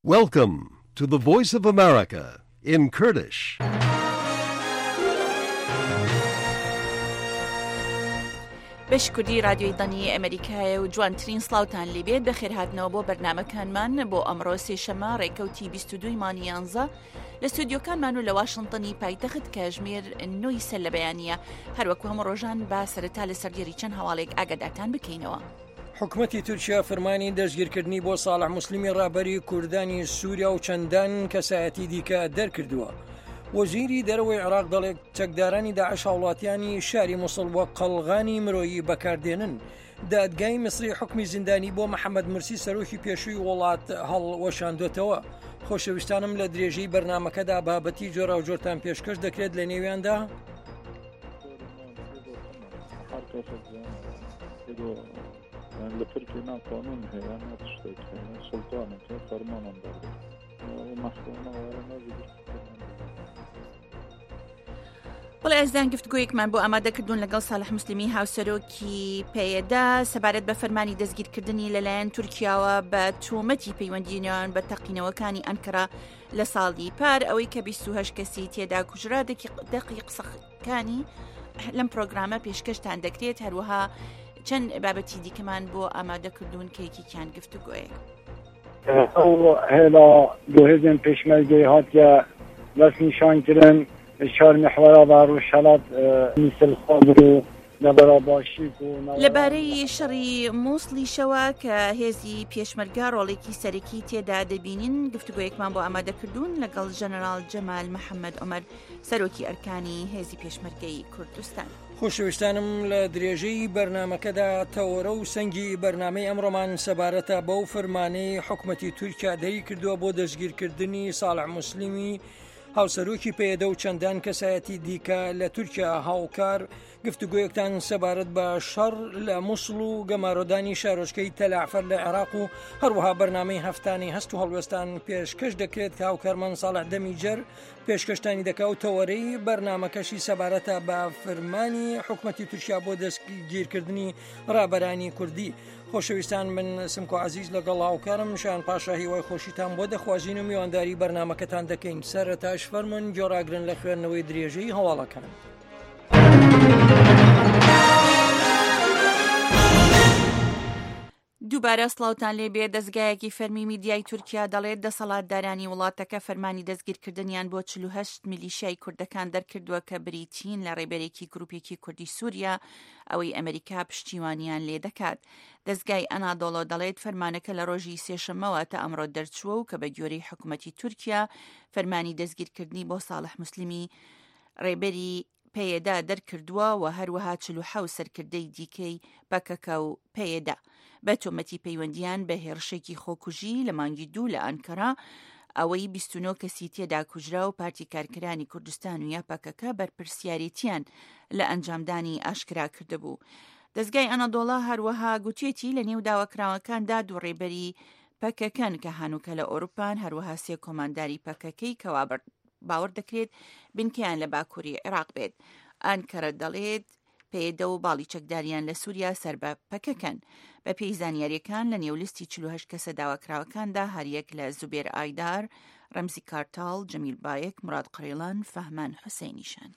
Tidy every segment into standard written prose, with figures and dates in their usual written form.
Welcome to the Voice of America in Kurdish. بەش کوردی رادیۆی دەنی ئەمریکایە و جوانترین سڵاوتان لێبێت بەخێر هاتنەوە بۆ بەرنامەکانمان بۆ ئەمڕۆ سێشەمە ڕێکەوتی 22 مانگی 11 لە ستودیۆکانمان و لە واشنگتنی پایتەخت کاتژمێر 9 سەر لە بەیانیە هەروەکو هەموو ڕۆژان با سەرەتا لە سەردێری چەند هەواڵێک ئاگادارتان بکەینەوە. حکومەتی تورکیا فەرمانی دەستگیرکردنی بۆ ساڵح موسلیمی ڕابەری کوردانی سووریا و چەندان کەسایەتی دیکە دەرکردووە. وەزیری دەرەوەی عێراق دەڵێت چەکدارانی داعش هاوڵاتیانی شاری موسڵ وە قەڵغانی مرۆیی بەکاردێنن. دادگای مصری حکمی زیندانی بۆ محەممەد مرسی سەرۆکی پێشووی وڵات هەڵوەشاندوێتەوە. خۆشەویستانم لە درێژەی بەرنمەکەدا بابەتی جۆرا و جۆرتان پێشکەش دەکرێت لە نێویاندا. لە ترکیە ناقانون هەیە ناتشتێک سڵتانێک فەرمانم دەڵێت بەڵێ ئەزدان گفتگویەکمان بۆ ئامادەکردوون لەگەڵ ساڵح موسلیمی هاوسەرۆکی پێیەدا سەبارەت بە فەرمانی دەستگیرکردنی لەلایەن تورکیاوە بە تۆمەتی پەیوەندینەوەن بە تەقینەوەکانی ئەنکەرا لە ساڵی پار ئەوەی کە 28 کەسی تێدا کوژرا دەقی قسەکانی لەم پرۆگرامە پێشکەشتان دەکرێت هەروەها چەند بابەتی دیکەمان بۆ ئامادەکردوون کەیەکیان گفتوگۆیەک ئەو هێلا دوهێزن پێشمەرگەی هاتیە دەست نیشانکردن چهار محورە باڕۆژهەڵات میسلخۆ و نەبەراباشی لەبارەی شەڕی مووسڵیشەوە کە هێزی پێشمەرگا ڕۆڵێکی سەرەکی تێدا دەبینین گفتوگۆیەکمان بۆ ئامادەکردوون لەگەڵ ژەنەرال جەمال محەممەد عومەر سەرۆکی ئەرکانی هێزی پێشمەرگەی کوردستان. خۆشەویستانم لە درێژەی بەرنمەکەدا تەوەرە و سەنگی بەرنامەی ئەمڕۆمان سەبارەتە بەو فەرمانەی حکومەتی تورکیا دەری کردووە بۆ دەستگیرکردنی ساڵح موسلیمی هاوسەرۆکی پێدە و چەندان کەسایەتی دیکە لە تورکیا هاوکار گفتوگویەکتان سەبارەت بە شەڕ لە مووسڵ و گەمارۆدانی شارۆچکەی تەلعفەر لە عێراق و هەروەها بەرنامەی هەفتانی هەست و هەڵوێستان پێشکەش دەکرێت کە هاوکارمان ساڵح دەمیجەر پێشکەشتانی دەکا و تەوەرەی بەرنمەکەشی سەبارەتە بە فەرمانی حکومەتی تورکیا بۆ دەستگیرکردنی ڕابەرانی کوردی. خۆشەویستان من سمکۆ عەزیز لەگەڵ هاوکارم شان پاشا هیوای خۆشیتان بۆ دەخوازین و میوانداری بەرنمەکەتان دەکەین. سەرەتاش فەرمون جۆراگرن لە خوێندنەوەی درێژەی هەواڵەکان. دووبارە سڵاوتان لێبێ. دەستگایەکی فەرمی میدیای تورکیا دەڵێت دەسەڵاتدارانی وڵاتەکە فەرمانی دەستگیرکردنیان بۆ 48 میلیشیای کوردەکان دەرکردووە کە بریتین لە ڕێبەرێکی گروپێکی کوردی سووریا ئەوەی ئەمریکا پشتیوانیان لێ دەکات. دەستگای ئەنادۆڵۆ دەڵێت فەرمانەکە لە ڕۆژی سێشەمەوە تا ئەمڕۆ دەرچووە و کە بە گوێرەی حکومەتی تورکیا فەرمانی دەستگیرکردنی بۆ ساڵح موسلیمی ڕێبەری پێیەدا دەرکردووە و هەروەها 47 سەرکردەی دیکەی پەکەکە و پێیەدا بە تۆمەتی پەیوەندیان بە هێرشێکی خۆکوژی لە مانگی 2 لە ئەنکەرا ئەوەی 29 کەسی تێدا کوژرا و پارتی کارکرانی کوردستان و یا پەکەکە بەرپرسیارەتیان لە ئەنجامدانی ئاشکرا کردهبوو. دەستگای ئەنادۆڵا هەروەها گوتێتی لە نێو داواکراوەکاندا دوو ڕێبەری پەکەکەن کە هانووکە لە ئۆروپان هەروەها سێ کۆمانداری پەکەکەی کەوا باوەڕ دەکرێت بنکەیان لە باکووری عێراق بێت. ئەنکەرە دەڵێت پێدە و باڵی چەکداریان لە سووریا سەر بە پەکەکەن. بە پێی زانیاریەکان لە نێولیستی 48 کەسە داواکراوەکاندا هەریەک لە زوبێر ئایدار، ڕەمزی کارتاڵ، جەمیل بایەک، مراد قڕێڵان، فەهمان حوسێنیشان.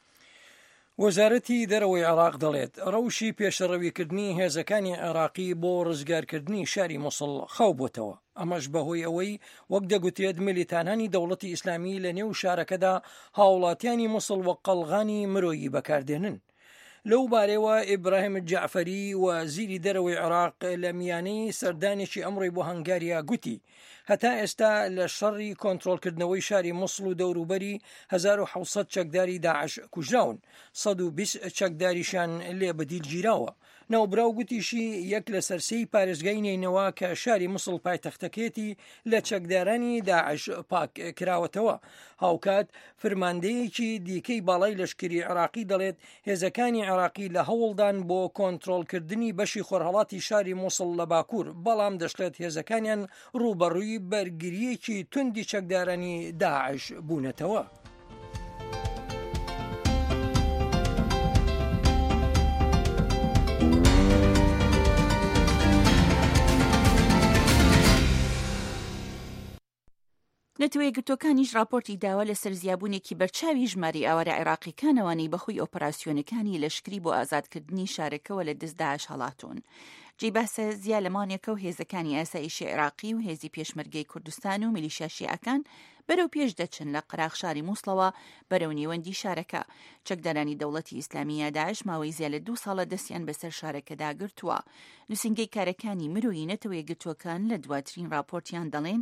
وەزارەتی دەرەوەی عێراق دەڵێت ڕەوشی پێشەڕەویکردنی هێزەکانی عێراقی بۆ ڕزگارکردنی شاری مووسڵ خەو بۆتەوە. ئەمەش بەهۆی ئەوەی وەک دەگوترێت میلیتانانی دەوڵەتی ئیسلامی لە نێو شارەکەدا هاوڵاتیانی مووسڵ وە قەڵغانی مرۆیی بەکاردێنن. لەو بارەوە ئیبراهیم جعفەری وەزیری دەرەوەی عێراق لە میانەی سەردانێکی ئەمڕۆی بۆ هەنگاریا گوتی هەتا ئێستا لە شەڕی کۆنتڕۆلکردنەوەی شاری مووسڵ و دەوروبەری 1700 چەکداری داعش کوژراون، 120 چەکداریشان لێ بەدیلگیراوە. ناوبراو گوتیشی یەک لە سەرسەی پارێزگای نینەوە کە شاری مووسڵ پایتەختەکێتی لە چەکدارانی داعش پاک کراوەتەوە. هاوکات فرماندەیەکی دیکەی باڵای لەشکری عێراقی دەڵێت هێزەکانی عێراقی لە هەوڵدان بۆ کۆنتڕۆلکردنی بەشی خۆرهەڵاتی شاری مووسڵ لە باکوور، بەڵام دەشڵێت هێزەکانیان ڕوبەڕووی بەرگریەکی توندی چەکدارانی داعش بوونەتەوە. نەتەوەی گرتوەکانیش راپۆرتی داوە لەسەر زیابوونێکی بەرچاوی ژماری ئاوارە عێراقیەکانەوەی بەخۆی ئۆپەراسیۆنەکانی لەشکری بۆ ئازادکردنی شارەکەەوە لە دەست داعش هەڵاتون. جێی باسە زیا لەمانێکە و هێزەکانی ئاسایشی عێراقی و هێزی پێشمەرگەی کوردستان و میلیشیا شیعەکان بەرەو پێش دەچن لە قەراغ شاری مووسڵەوە بەرەو نێوەندی شارەکە. چەکدارانی دەوڵەتی ئیسلامیە داعش ماوەی زیا لە 2 ساڵە دەستیان بەسەر شارەکەدا گرتووە. نووسنگەی کارەکانی مرۆیی نەتەوەی گرتوەکان لە دواترین راپۆرتیان دەڵێن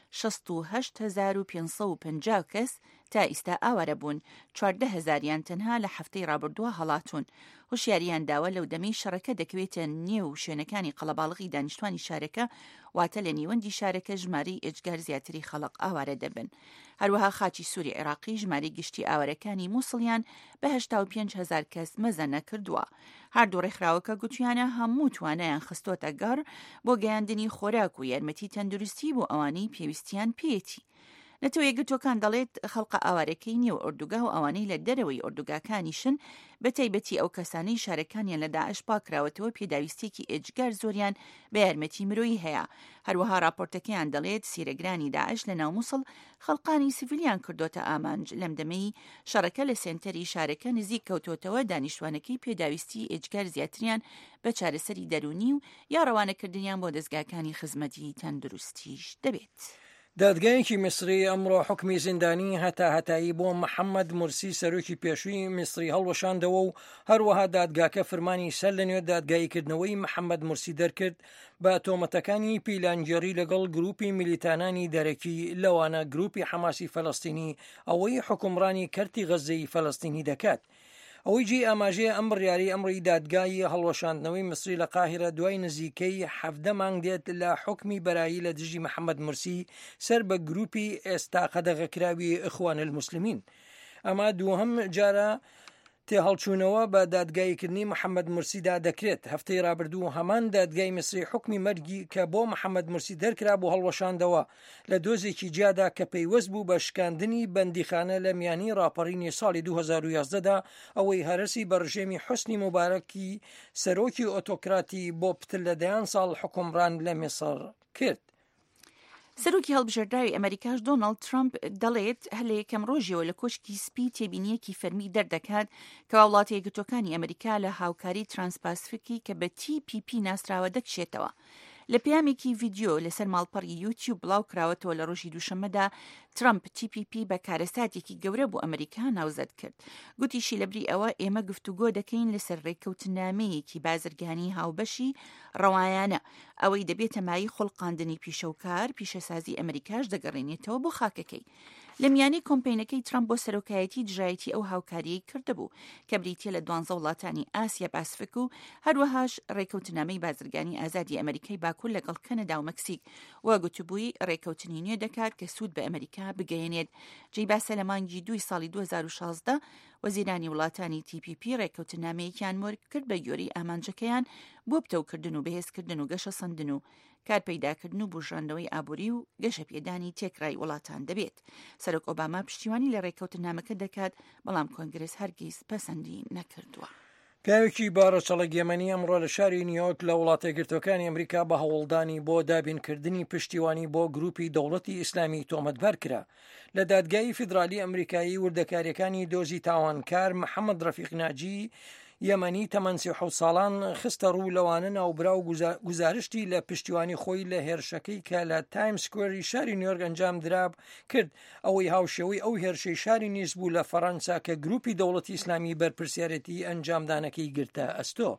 68,550 کەس تا ئیستا ئاوارە بوون، 14,000یان تەنها لە هەفتەی ڕابردووە هەڵاتون. هۆشیاریان داوە لەو دەمەی شەڕەکە دەکەوێتە نێو شوێنەکانی قەڵەباڵغی دانیشتوانی شارەکە، واتە لە نیوەندی شارەکە ژماری ئێجگار زیاتری خەڵق ئاوارە دەبن. هەروەها خاچی سووری عێراقی ژماری گشتی ئاوارەکانی مووسڵیان بە 85,000 کەس مەزە نەکردووە. هەردوو ڕێکخراوەکە گوتویانە هەموو توانایان خستۆتە گەڕ بۆ گەیاندنی خۆراک و یارمەتی تەندروستی بۆ ئەوانەی پێویستیان پێیەتی. نەتەوەی گرتوەکان دەڵێت خەڵقە ئاوارەکەی نێو ئوردوگا و ئەوانەی لە دەرەوەی ئوردوگاکانیشن بە تایبەتی ئەو کەسانەی شارەکانیان لە داعش پاکراوەتەوە پێداویستێکی ئێجگار زۆریان بە یارمەتی مرۆیی هەیە. هەروەها راپۆرتەکەیان دەڵێت سیرەگرانی داعش لە ناو مووسڵ خەڵقانی سیڤیلیان کردوتە ئامانج. لەم دەمەی شەڕەکە لە سێنتەری شارەکە نزیک کەوتۆتەوە دانیشتوانەکەی پێداویستی ئێجگار زیاتریان بە چارەسەری دەرونی و یا ڕەوانەکردنیان بۆ دەستگاکانی خزمەتی تەندروستیش دەبێت. دادگایەکی میسری ئەمڕۆ حکمی زیندانی هەتایی بۆ محەممەد مورسی سەرۆکی پێشووی میسری هەڵوەشاندەوە و هەروەها دادگاکە فەرمانی سەر لە نوێ دادگاییکردنەوەی محەممەد مورسی دەرکرد بە تۆمەتەکانی پیلانجێری لەگەڵ گروپی میلیتانانی دەرەکی لەوانە گروپی حەماسی فەلەستینی ئەوەی حکومڕانی کەرتی غەزەی فەلەستینی دەکات. ئەوەی جێ ئاماژەیە ئەم بڕیاری ئەمڕی دادگایی هەڵوەشاندنەوەی مصری لە قاهرە دوای نزیکەی 17 مانگ دێت لە حکمی بەرایی لە دژی محەممەد مورسی سەر بە گروپی ئێستا قەدەغەکراوی ئیخوان الموسلیمین. ئەمە دووهەم جارە تێهەڵچوونەوە بە دادگاییکردنی محەممەد مورسیدا دەکرێت. هەفتەی ڕابردوو هەمان دادگای مصری حکمی مەرگی کە بۆ محەممەد مورسی دەرکرا بۆ هەڵوەشاندەوە لە دۆزێکی جیادا کە پەیوەست بوو بە شکاندنی بەندیخانە لە میانی ڕاپەڕینی ساڵی 2011دا ئەوەی هەرسی بە ڕژێمی حوسنی مبارەکی سەرۆکی ئۆتۆکراتی بۆ پتر لەدەیان ساڵ حکومڕان لە میسر کرد. سەرۆکی هەڵبژێردراوی ئەمریکاش دۆناڵد ترامپ دەڵێت هەلە یەکەم ڕۆژیەوە لە کۆشکی سپی تێبینیەکی فەرمی دەردەکات کە وڵاتە یەکگرتووەکانی ئەمریکا لە هاوکاری ترانسپاسفیکی کە بە TPP ناسراوە دەکشێتەوە. لە پەیامێکی ڤیدیۆ لەسەر ماڵپەڕی یوتیوب بڵاو کراوەتەوە لە ڕۆژی دووشەممەدا ترامپ TPP بە کارەساتێکی گەورە بۆ ئەمریکا ناوزەد کرد. گوتیشی لەبری ئەوە ئێمە گفتوگۆ دەکەین لەسەر ڕێککەوتنامەیەکی بازرگانی هاوبەشی ڕەوایانە ئەوەی دەبێتە مای خۆڵقاندنی پیشەوکار پیشەسازی ئەمریکاش دەگەڕێنێتەوە بۆ خاکەکەی. لە میانی کۆمپینەکەی ترامپ بۆ سەرۆکایەتی دژایەتی ئەو هاوکاریەی کردبوو کە بریتیە لە 12 وڵاتانی ئاسیا پاسفیک و هەروەهاش ڕێککەوتنامەی بازرگانی ئازادی ئەمریکای باکوور لەگەڵ کەنەدا و مەکسیک و گوتبووی ڕێککەوتنی نوێ دەکات کە سوود بە ئەمریکا بگەیەنێت. جێی باسە لە مانگی 2 ساڵی 2016 وەزیرانی وڵاتانی TPP ڕێککەوتنامەیەکیان مرد کرد بە گۆری ئامانجەکەیان بۆ بتەوکردن و بەهێزکردن و گەشە سندن و کار پەیداکردن و بژاندنەوەی ئابووری و گەشە پێدانی تێکرای وڵاتان دەبێت. سەرۆک ئۆباما پشتیوانی لە ڕێککەوتنامەکە دەکات بەڵام کۆنگرس هەرگیز پەسەندی نەکردووە. پیاوێکی بارەچەڵە یەمەنی ئەمڕۆ لە شاری نیویۆرک لە وڵاتە یەکگرتووەکانی ئەمریکا بە هەوڵدانی بۆ دابینکردنی پشتیوانی بۆ گروپی دەوڵەتی ئیسلامی تۆمەتبەر کرا. لە دادگای فیدرالی ئەمریکایی وردەکاریەکانی دۆزی تاوانکار محەممەد ڕەفیق ناجی یەمەنی تەمەن 37 ساڵان خستە ڕوو لەوانە ناوبرا و گزارشتی لە پشتیوانی خۆی لە هێرشەکەی کە لە تایم سکوێری شاری نیویۆرک ئەنجام دراب کرد. ئەوەی هاوشێوەی ئەو هێرشەی شاری نیس بوو لە فەڕەنسا کە گروپی دەوڵەتی ئیسلامی بەرپرسیارەتی ئەنجامدانەکەی گرتە ئەستۆ.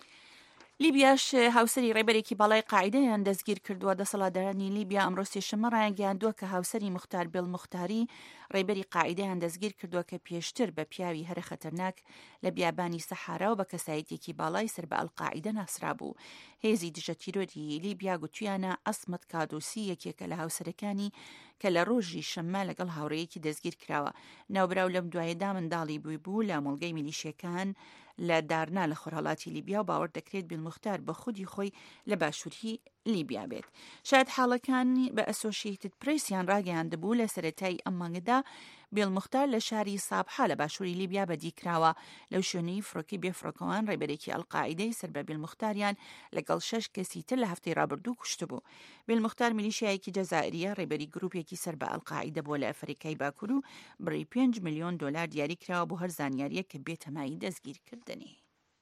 لیبیاش هاوسەری ڕێبەرێکی باڵای قاعدەیان دەستگیر کردووە. دەسەڵاتدارانی لیبیا ئەمڕۆ سێشەممە ڕایانگەیاندووە کە هاوسەری موختار بێڵ موختاری ڕێبەری قاعدەیان دەستگیر کردووە کە پێشتر بە پیاوی هەرە خەتەرناک لە بیابانی سەحارا و بە کەسایەتێکی باڵای سەر بە ئەڵقاعیدە ناسرا بوو. هێزی دژە تیرۆری لیبیا گوتویانە ئەسمەت کادوسی یەکێکە لە هاوسەرەکانی کە لە ڕۆژی شەممە لەگەڵ هاوڕەیەکی دەستگیر کراوە. ناوبراو لەم دوایەدا منداڵی بوو لە مۆڵگەی میلیشیەکان لە دارنا لە خۆرهەڵاتی لیبیا و باوەڕ دەکرێت بیلمختار بە خودی خۆی لە باشووری لیبیا بێت. شاید حاڵەکانی بە ئەسۆشیێتد پرێسیان ڕاگەیاندبوو لە سەرەتای ئەم مانگەدا بێڵمختار لە شاری سابحا لە باشووری لیبیا بەدیکراوە لەو شوێنەی فڕۆکی بێفڕۆکەوان ڕێبەرێکی ئەڵقاعیدەی سەر بە بێڵمختاریان لەگەڵ 6 کەسی تر لە هەفتەی ڕابردوو کوشتبوو. بێڵمختار میلیشیایەکی جەزائریە ڕێبەری گروپێکی سەر بە ئەڵقاعیدە بۆ لە ئەفریقای باکوور و بڕی 5 ملیۆن دلار دیاری کراوە بۆ هەر زانیاریە کە بێتەمایی دەستگیرکردنی.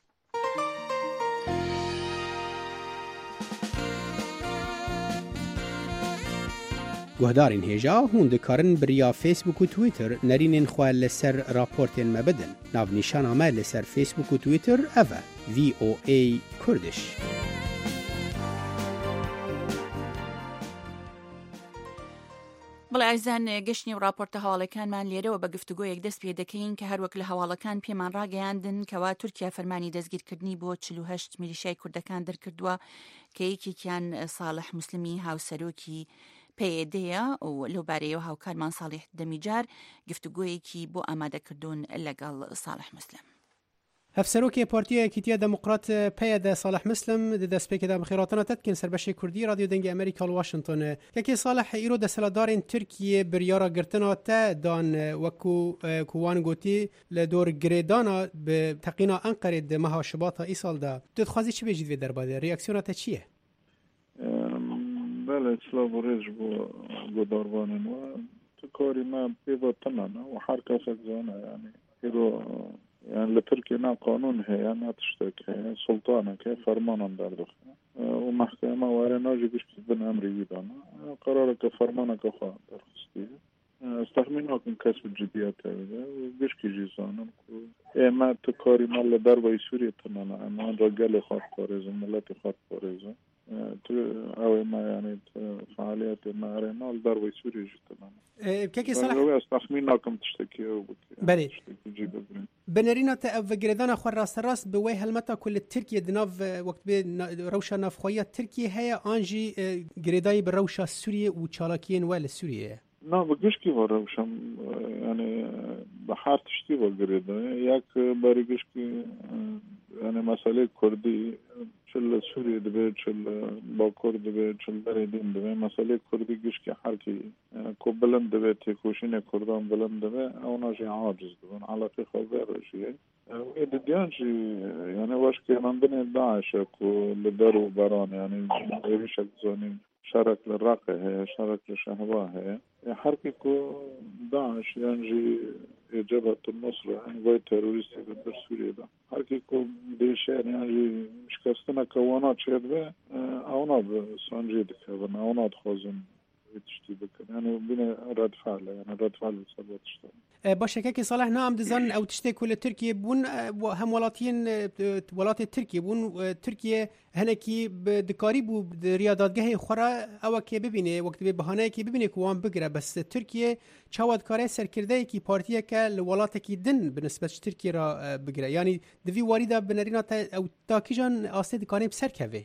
گوهدارین هێژا هون دikarin biriya Facebook û Twitter nerînên xwe li ser raportên me bidin. Navnîşana me li ser Facebook û Twitter ev e VOA Kurdish. بەڵێ ئازان گەشتنی و راپۆرتە هەواڵەکانمان لێرەوە بە گفتوگۆیەک دەست پێ دەکەین کە هەروەک لە هەواڵەکان پێمان ڕاگەیاندن کەوا تورکیا فەرمانی دەستگیرکردنی بۆ 48 میلیشیای کوردەکان دەرکردووە کە یەکێکیان ساڵح موسلمی هاوسەرۆکی پێدەیە و لەو بارەیەوە هاوکارمان ساڵح دەمیجار گفتوگۆیەکی بۆ ئامادەکردوون لەگەڵ ساڵح مسلم. هەفسەرۆکی پارتیە یەکیتیە دموکرات پێدا ساڵح مسلم دەست پێکدا بخێراتنە تەتکن سەربەشی کوردی رادیۆ دەنگی ئەمریکا لە واشنگتن یەکێ ساڵح ئیرۆ دەسەڵاتدارên Tirkiye biryara girtina te dan wekû kuwan gotî li dor girêdana bi teqîna Enqerê di meha şibata îsal da tu dixwazî çi bêjî vê derbadê reaksiyona te çi ye? بله سلاو ریز بو گوداربانن و تو کاری ما پیوتنن و هر کس زانه یعنی ایرو yani Türkiye'nin kanun heye ne tiştek heye sultanı ke fermanan derdik o mahkeme var naji güçlü bin emri vidana kararı ke fermanı ke xwa derxisti استخمین کن کسب جدیت هست بیش کی جیزانم کو اما تو کاری مال دربای سوریه تنانا اما رجال خاط پارزم ملت خاط پارزم تو او ما یعنی فعالیت ما رنال دربای سوریه جتنانا کی صلاح استخمین کم تشتکی او بود بله بنرينا تأفجردنا خور راس بوي هلمتا كل تركيا دناف وقت بي روشة نافخوية تركيا هي أنجي جريداي بروشة سوريا وشالاكين ولا سوريا نه بگوش کی وارشم یعنی بحر تشتی وگریده یک بارگوش کی یعنی مسئله کردی چل سوریه دبی چل با کرد دبی چل بریدین دبی مسئله کردی گوش کی هر کی کو بلند دبی تکوشین کردان بلند دبی اونا جی عاجز دبن علاقه خبر شیه و دیانجی یعنی واش کی مندن داعش کو لدرو بران یعنی ایش زنی شارك للراقة هي شارك للشهوة هي حركة كو داعش يعني جبهة النصر يعني وي تيروريستي ضد سوريا ده حركة كو ديشان يعني مش كاستنا كوانات شيء اونا بسانجي دكابن اونا تخوزن تشتي بكن يعني بين رد فعل يعني رد فعل بسبب تشتغل باشه که صالح نام دزان او تشتي كل تركيا بون هم ولاتين ولات تركيا بون تركيا هنكي بدكاري بو رياضاتگاه خورا او که ببینه وقت به بهانه که ببینه کوان بگره بس تركيا چاود کار سرکرده کی پارتیه که ولات کی دن بالنسبه تركيا را بگره يعني دوی واریدا بنرینا او تاکیجان اسید کاری بسرکوي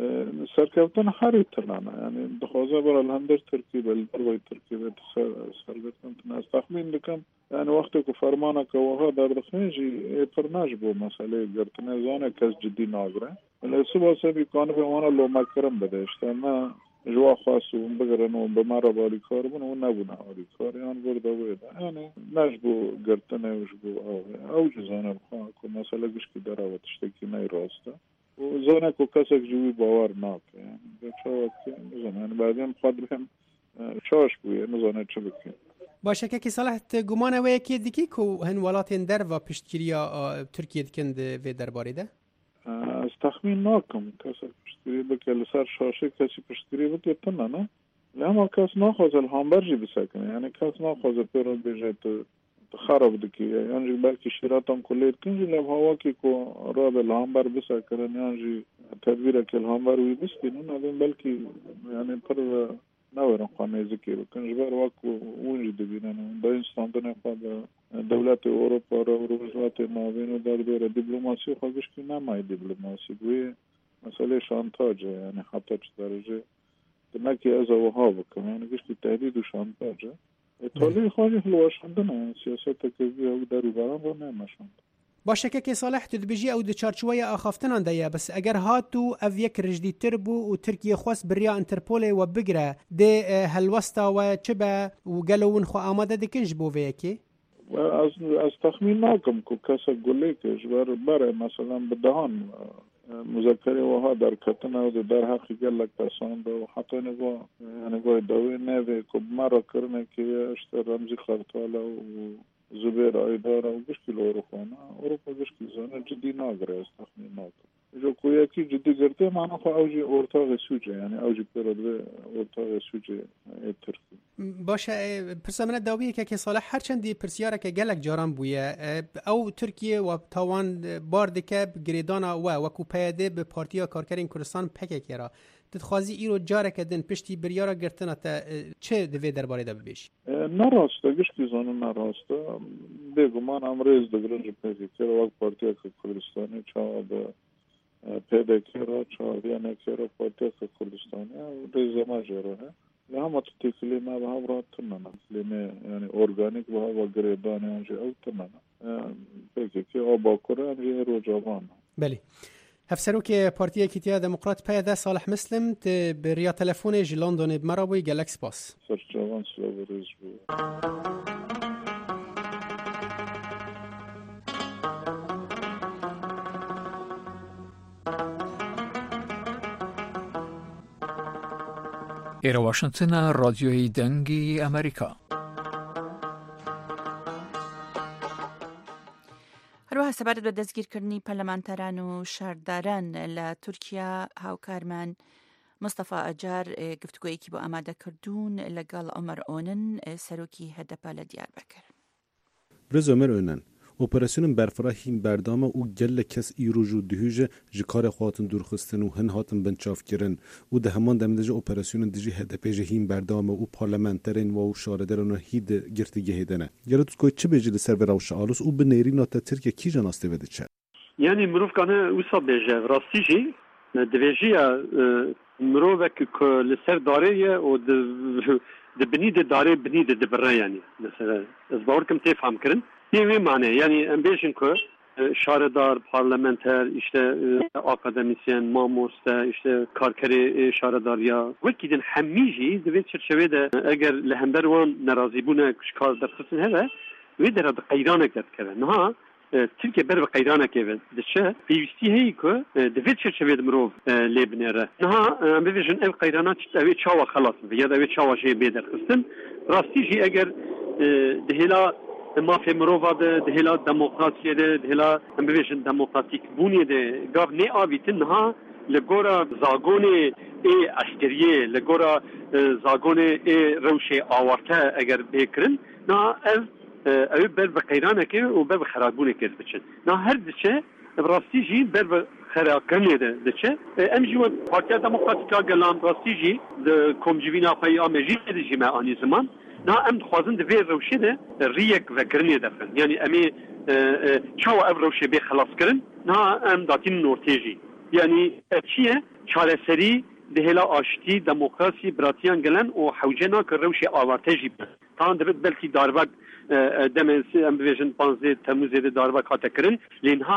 سرکوتن هر تنانا يعني دخوزه بر الهندر تركي بالبروي تركي سرکوتن تناس تخمین دکم يعني وقتی که فرمانه که وها در دخنجی پرناش بو مسئله گرتنه زانه کس جدی ناگره ولی صبح سبی کانه به وانا لو مکرم بدهشت اما جوا خاص و بگرن و بمارا بالی کار بون و نبونه بالی کار یعنی برده بویده یعنی نش بو گرتنه وش بو او جزانه بخواه که مسئله گشکی در آوه تشتکی نی راسته و زانه که کسک جوی باور ناکه یعنی بچه وقتی نزانه یعنی بعدیم خود بهم چاش بویه نزانه چه بکن باشه که صلاح گمان و یکی دیگه که هن ولاتین در و پشتگیری ترکیه دکند و درباره ده از تخمین ناکم کسی پشتگیری بکه لسر شاشه کسی پشتگیری بکه تنه نه لما کس ناخواز الهامبرجی بسکنه یعنی کس ناخواز پیرون بیجه خراب دکی یعنی بلکه شیراتان کلید کنجی لب هوا که را به الهامبر بسکنه یعنی تدبیر که الهامبر وی بستی نه بلکه یعنی پر نورن خانه ذکر کنج بر وقت وجود بینن دا استاندن خود دولت اروپا را روزات ناوین و در دور دیپلماسی خودش که نمای دیپلماسی گوی مسئله شانتاج یعنی حتی چه درجه نکی از اوها بکنه یعنی گشتی تهدید و شانتاج تالی خواهی حلواشندن سیاست که او در بران رو نمشند باشه که صالح تدبیجی او د چارچوبه آخافتنان دیا بس اگر هاتو او یک رجدی تربو و ترکیه خواست بریا انترپول و بگره ده هلوستا و چبه و گلون خو آماده دکنج بو ویکی؟ از تخمین نکم که کسا گله که جبر بره مثلا بدهان مذکره وها در کتن و در حقی گلک کسان و حتی نگاه دوی نوی که مرا کرنه که اشتر رمزی خرطاله و زبیر آیداره و گشتی لوروخانه اروپا گشتی زانه جدی ناگره از تخمین نکم جو کویا کی جدی گرته معنا خو اوجی ارتاق سوجه یعنی اوجی پرده ارتاق سوجه ترکی باشه پرسمنه داویه که صالح هر چندی پرسیاره که گلک جاران بویه او ترکیه و تاوان باردکه گریدانا و کو پیاده به پارتیا کارکرین کردستان پکه کرا تتخوازی ایرو جاره کدن پشتی بریارا گرتنا تا چه دوی درباره ده ببیش؟ نراسته گشتی زانه نراسته بگمان امریز دگرنج پکه کرا وقت پارتیا کردستانی چا به پیدا کرا چاویانه کرا پارتیا کردستانی ریزه ماجره لهم تکلیمه به هم راه تننا کلیمه یعنی ارگانیک به هم و گریدانی انجا او تننا بگه که آبا کره انجا رو جوان بله هفسرو که پارتیا کتیا دموکرات پیاده صالح مسلم بریا تلفون جلاندون بمرابوی گلکس باس سر جوان سلو ریز بود ایرا واشنطن رادیوی دنگی امریکا هەروەها سەبارەت بە دەستگیرکردنی پەرلەمانتەران و شارداران لە تورکیا هاوکارمان مستەفا ئەجار گفتگویەکی بۆ ئامادەکردوون لەگەڵ عومەر ئۆنن سەرۆکی هەدەپە لە دیاربەکر. برز عمر ئۆنن اپراسیون برفراهیم بردام او گل کس ایروجو دهوج جکار خواتن دورخستن و هن هاتن بنچاف کرن و ده همان دمدج اپراسیون دیجی هدپیج هیم بردام او پارلمانترین و شاردران هید گرتگی هدنه گرت کوی چه بجید سر براوش آلوس او بنیری نات ترکیه کی جناسته بده چه یعنی مروف کنه اوسا بجه راستیجی دویجی مروف که لسر داره و ده بنید داره بنید دبره یعنی مثلا از باور کم تفهم کرن یه معنی یعنی امبیشن که شاردار پارلمانتر işte akademisyen mamoste işte karkeri şaradariya vekidin hemiji de çerçevede eğer lehemberwan narazibuna kar derxsin heve ve derad qayranek derkeve ha Türkiye ber qayranek evet deşe piyusti hey ki de çerçevede mirov lebnere ha ambition ev qayranat ev çava xalas ya da ev çava şey be derxsin rastici eğer dehila مافی مروفا ده هلا دموکراسیه ده هلا هم ببیشن دموکراتیک بونیه ده گاف نه آویتن ها لگورا زاگون ای عسکریه لگورا زاگون ای روش آورته اگر بکرن نه او بر بقیرانه که و بر بخرابونه کرد بچن نه هر دچه براستیجی بر بخرابونه دچه امجیو پارتیا دموکراتیکا گلام براستیجی ده کمجوینا خواهی آمجی دیجی ما آنی زمان نه ام خوازن ده ویر روشه ده ریک و گرنی دفن یعنی امی چاو اب روشه به خلاص کرن نه ام داتین نورتیجی یعنی چیه چاله سری ده هلا آشتی دموکراسی براتیان گلن و حوجنا که روشه آوارتیجی تان ده بلکی داروک دمنسی ام بیشن 15 تموز ده داروک هات کرن لینها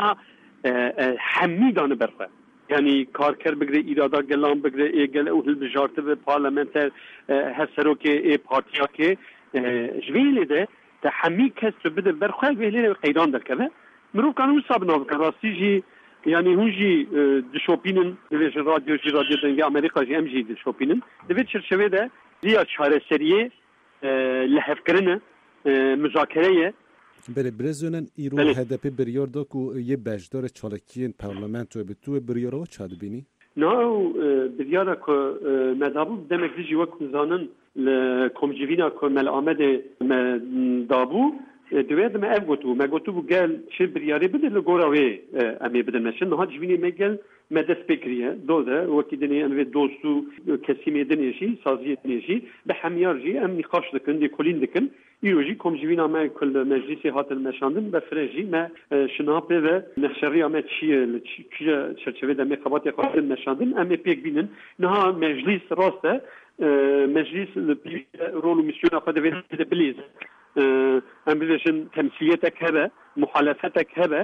همی دانه برخه یعنی کارکر بگره ایرادا گلام بگره ایگل اوهل بجارته به پارلمانتر هسرو که ای پارتیا که جویلی ده تا همی کس بده برخواه ویلی قیدان در که مروف کانو سابنا بکن راستی جی یعنی هونجی دشوپینن دویش رادیو دنگی امریکا جی ام جی دشوپینن دویش چرچوه ده ریا چاره سریه لحف کرنه مذاکره بله برزونن ایرو هدف بریار دا که یه بجدار چالکین پارلمانت و به تو بریارا و چاد بینی؟ نه بریارا که مدابو دمک دیجی وقت زانن لکمجیوینا که مل آمد دابو دوید ما گوتو بو گل چه بریاری بده لگوراوی امی بده مشن نه جوینی مگل مدرس بکریه دوده وقتی دنی انوی دوستو کسی میدنیشی سازی دنیشی به همیار جی ام نقاش دکن دی کلین دکن ایروجی کمجیوینا ما کل مجلسی هاتن مشاندن به فرجی ما شنابه و نشری ما چیه چرچوه دمی خباتی خواهد مشاندن امی پیک بینن نه مجلس راسته مجلس رول و میسیون خواهد بلیز ام بیشن تمثیلیتک هبه محالفتک هبه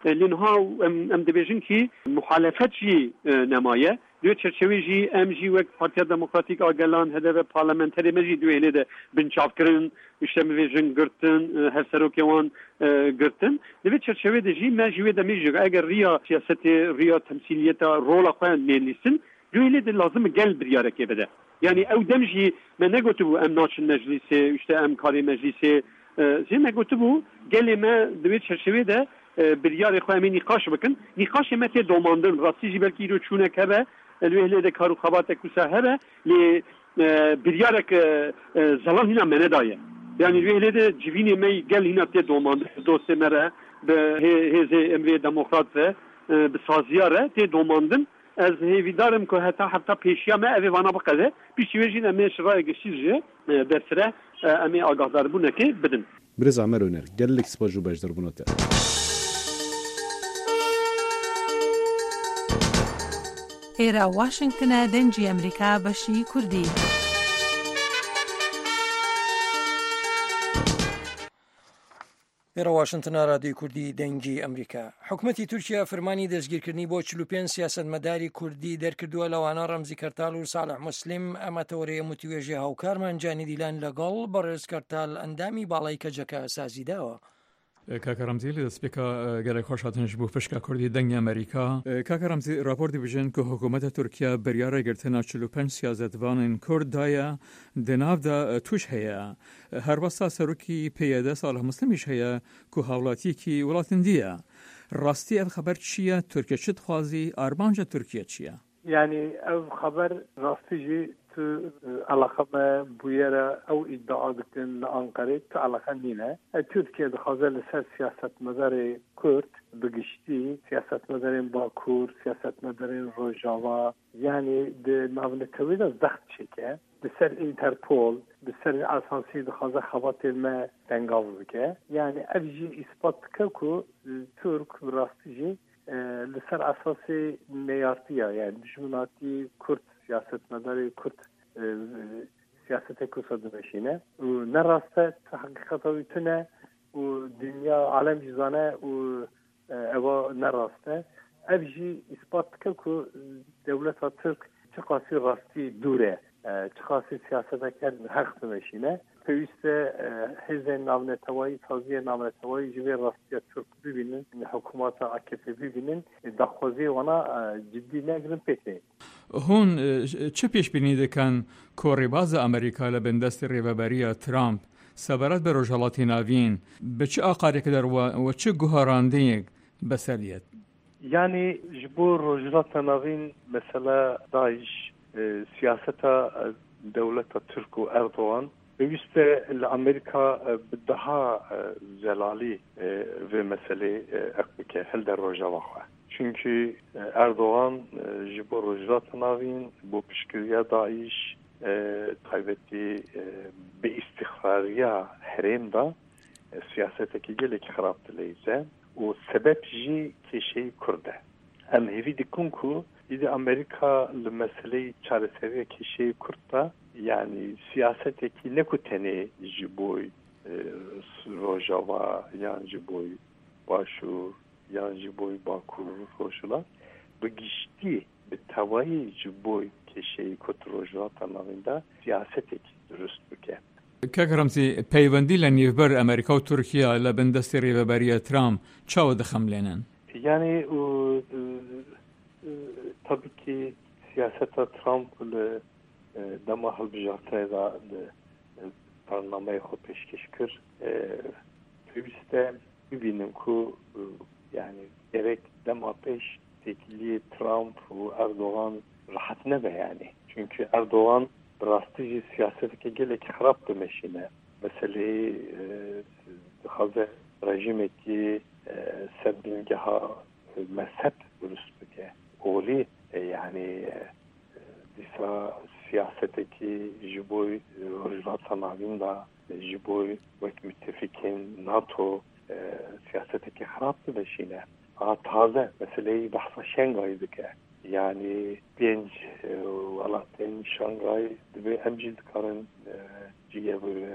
لنها ام دبیجن کی مخالفت جی نمایه دو چرچوی جی ام جی وقت پارتی دموکراتیک آگلان هدف پارلمانتری مجی دو هلیده بنچاف کرن اشتم ویژن گرتن هر سروکیوان گرتن دو چرچوی دجی مجیوی دمیجی اگر ریا سیاست ریا تمثیلیت رول خوان میلیسن دو هلیده لازم گل بریاره که بده یعنی او دمجی من نگوتو ام ناچن مجلسه اشته ام کاری مجلسه زي ما قلت بو قال ما دويت شرشوي ده بريار اخوة امي نقاش بكن نقاش ما تي دوماندن راسي جي بلكي رو چونك هبه الوهله ده كارو خباتك وسا هبه ل بريارك زلان هنا من دايه يعني الوهله ده جيفيني مي قال هنا تي دوماندن دوسه مره هزي امري ديمقراط بسازياره تي دوماندن از هیویدارم که حتی پیشیا ما اوی وانا بقیده پیشی ویجین امی شرای گشتیجه برسره امی آگاهدار بونه که بدن برز عمر اونر گلک سپاجو بجدر بوناته ئێرە واشنگتنە دەنجی ئەمریکا بەشی کوردی. ئێرە واشنگتنە رادیۆی کوردی دەنگی ئەمریکا. حکوومەتی تورکیا فەرمانی دەستگیرکردنی بۆ 45 سیاسەتمەداری کوردی دەرکردووە لەوانە ڕەمزی کەرتال و ساڵح موسلیم ئەمە تەورەیە متوێژی هاوکارمان جانی دیلان لەگەڵ بەڕێز کەرتال ئەندامی باڵای کەجەکە سازیداوە. کاکە ڕەمزی لە دەستپێکە گەلێک خۆش هاتنش بوو فشکا کوردی دەنگی ئەمریکا. کاکە ڕەمزی راپۆرتی بژێن کە حکوومەتە تورکیا بریارە گرتنا 45 سیاسەتوانین کورددایە دناودا توش هەیە هەروەستا سەرۆکی پێیەدە ساڵح موسلیمیش هەیە کو هاوڵاتیەکی وڵاتندیە. ڕاستی ئەو خەبەر چییە؟ تورکیا چ دخوازی؟ ئارمانجە تورکیا چییە؟ يعني او خبر راستيجي علاقه بويرا او ادعاء بكن انقره علاقه نينه تركيا دخازه لسر سياسه مدار كرد بگشتي سياسه مدار باكور سياسه مدار روجاوا يعني د ناونتوي ده ضغط شكه بسر انتربول بسر اساسي دخازه خباتل ما دنگاو بك يعني افجي اثبات كوكو ترك راستيجي لسر اساسی میارتیه یعنی دشمناتی کرد سیاست مداری کرد سیاست کساد بشینه و نراسته تحقیقات ویتونه و دنیا عالم جزانه و اوا نراسته افجی اثبات که دولت ترک چقاسی راستی دوره چقاسی سیاست کرد حق بشینه پویسته حزب نامنتوایی تازی نامنتوایی جوی راستی ترک ببینن حکومت AKP ببینن دخوازی وانا جدی نگرن پیته هون چه پیش بینی دکن کۆڕێبازە ئەمریکا لە بەندەستی ڕێبەبەریە ترامپ سەبارەت بە ڕۆژهەڵاتی ناوین بە چ ئاقارێکە دەڕوە و چ گوهڕاندەیەک بەسەریەت؟ يعني جبور ڕۆژهەڵاتە ناوین مثلا داعش سیاسەتە دەوڵەتە ترک و ئەردوغان بویسته لأمریکا بدها زلالی و مسئله اقبکه هل در روژاوا خواه چونکه اردوغان جبو روژات ناوین بو پشکریا داعش تایبتی به استخباریا حریم دا سیاست که گلک خراب تلیزه و سبب جی کشی کرده ام هیوی دکون که ایده امریکا لمسئله چارسوی کشی کرده يعني سياستك نكتني جبوي روجاوا يعني جبوي باشور يعني جبوي باكور روجلا بگشتي بالتوائي جبوي كشي كت روجلا تمامدا سياستك درست بك کاکە ڕەمزی پەیوەندی لە نێوبەر ئەمریکا و تورکیا لە بەندەستی ڕێبەبەریە ترامپ چاوە دەخەملێنن؟ يعني طبعا كي سياسة ترامب دما هەڵبژارتنە دا بەرنامەی خۆ پێشکەش کرد پێویستە ببینم کو یعنی گەرێک دەما پێش تێکیلی ترامپ و ئەردوغان ڕاحەت نەبە یعنی چونکە ئەردوغان بڕاستیژی سیاسەتێکی گەلێکی خراپ دەمەشینە مەسەلەی دەخوازە ڕێژیمێکی سەردینگەها مەسەب دروست بکە ئۆلی یعنی دیسا سیاستێکی جبوی ڕۆژهەڵاتە ناوین دا جبوی وەک متفقین ناتۆ سیاستێکی خراپ دەبەشینە تازە مەسەلەی بەحسە شەنگای بکە یعنی 5 وڵاتین شانگای دەبێ ئەمجی دکارن جیە ببن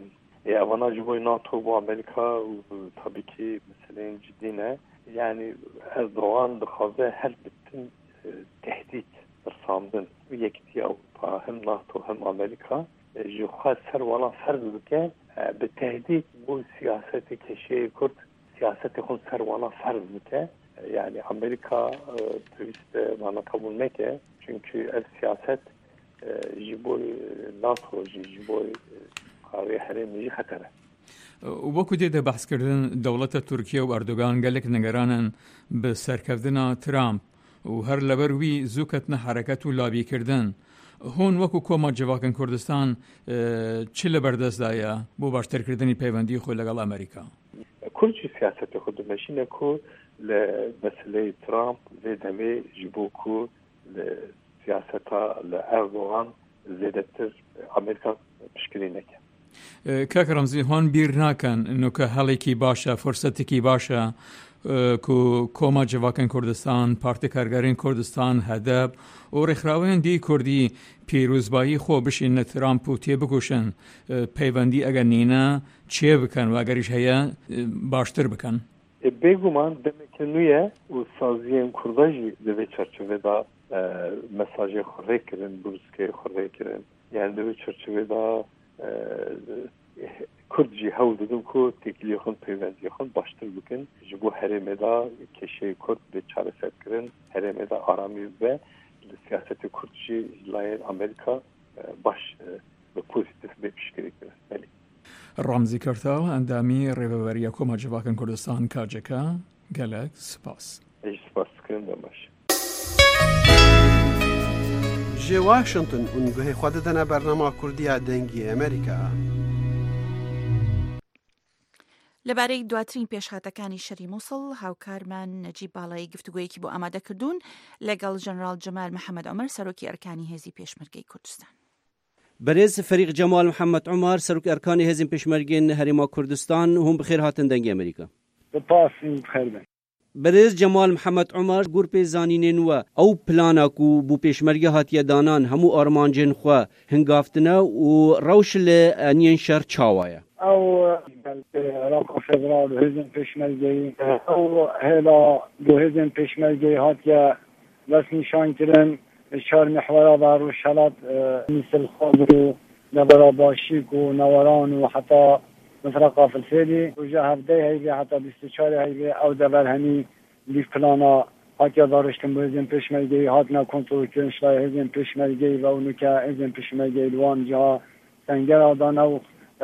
اونا جبوی ناتو با امریکا و tabii ki meselenin ciddine yani Erdoğan dixwaze hel bitin tehdit birsandin û yekîtiya Avrupa hem NATO hem Amerika ji xwe ser wala fer bike bi tehdit bu siyaseti keşiyê Kurd siyaseti xwe ser wala fer bike yani Amerika pevîst vana kabul neke çünkü ev siyaset ji bo NATO ji bo قاوی هەرێمی خەتەرە. وەکو دێدە بەحسکردن دەوڵەتە تورکیا و ئەردۆگان گەلێک نەگەرانن بە سەرکەوتنا ترامپ و هەر لەبەر وی زوو کەتنە حرەکەت و لابیکردن. هۆن وەکو کۆما جێواکن کوردستان چ لە بەردەستدایە بۆ باشترکردنی پەیوەندی خۆی لەگەڵ ئەمریکا؟ کورجی سیاسەتی خۆ دمەشینە کو لە مەسلەی ترامپ لێ دەمێ ji بۆ ku لە سیاسەتا لە ئەردۆغان زێدەتر ئەمریکا پشکنی نەکە. کاک ڕەمزی هۆن بیر ناکەن نوکە هەڵێکی باشە فرسەتێکی باشە کو کۆما جێواکن کوردستان پارتی کارگەرین کوردستان هەدەب و ڕێکخراوەیان دی کوردی پیرۆزبایی خۆ بشینە ترامپ و تێبگوشن پەیوەندی ئەگەر نینە چێ بکەن و ئەگەریش هەیە باشتر بکەن. بێگومان دەمێکە نوێیە و سازیên کورداژی دەوێت چەرچەوێدا mesajê xwe rêkirin brûskê xwe rêkirin yani divê çerçeveda Kurd jî hewl didin ku têkiliyê xwe peywendiyê xwe baştir bikin ji bo herêmê da keşeyê Kurd bê çareserkirin herêmê da aramî ve li siyasetê Kurd jî layên Amerîka baş ve pozitif bê piştgirî kirin. Belî. ڕەمزی کەرتاو ئەندامی ڕێبەبەریە کۆما جێواکن کوردستان کاجەکە gelek spas. Spas dikirim demek. Ji Washington û guhê xwe didine bernama Kurdiya dengî Amerîka. لەبارەی دواترین پێشهاتەکانی شەری مووسڵ هاوکارمان نەجیب باڵایی گفتوگویەکی بۆ ئامادەکردوون لەگەڵ ژەنەڕاڵ جەمال محەممەد عومەر سەرۆکی ئەرکانی هێزی پێشمەرگەی کوردستان. برێز فەریق جەمال محەممەد عومەر سەرۆک ئەرکانی هێزین پێشمەرگەین هەرێما کوردستان هەم بخێر هاتن دەنگی ئەمریکا. برێز جەمال محەممەد عومەر گور پێ زانینێن وە ئەو پلاناک و بوو پێشمەرگە هاتیە دانان هەموو ئارمانجێن خوا هنگافتنە و ڕەوش لە ئەنیەن شەر چاوایە. ئەو عێراقا فێدرال و هێزن پێشمەرگەی ئەو هێلا بۆ هێزن پێشمەرگەی هاتیە دەست نیشانکردن چهار محورا و روشهلات مثل خاضر و نبرا باشیک و نوران و حتی مثل قافل فیلی و جا هفته هیوی حتی 24 هیوی او دبر همی لیف پلانا هاتیا دارشتن با هزین پشمرگی هاتنا کنترول کرن شلای هزین پشمرگی و اونو که هزین پشمرگی لوان جا سنگر آدانه و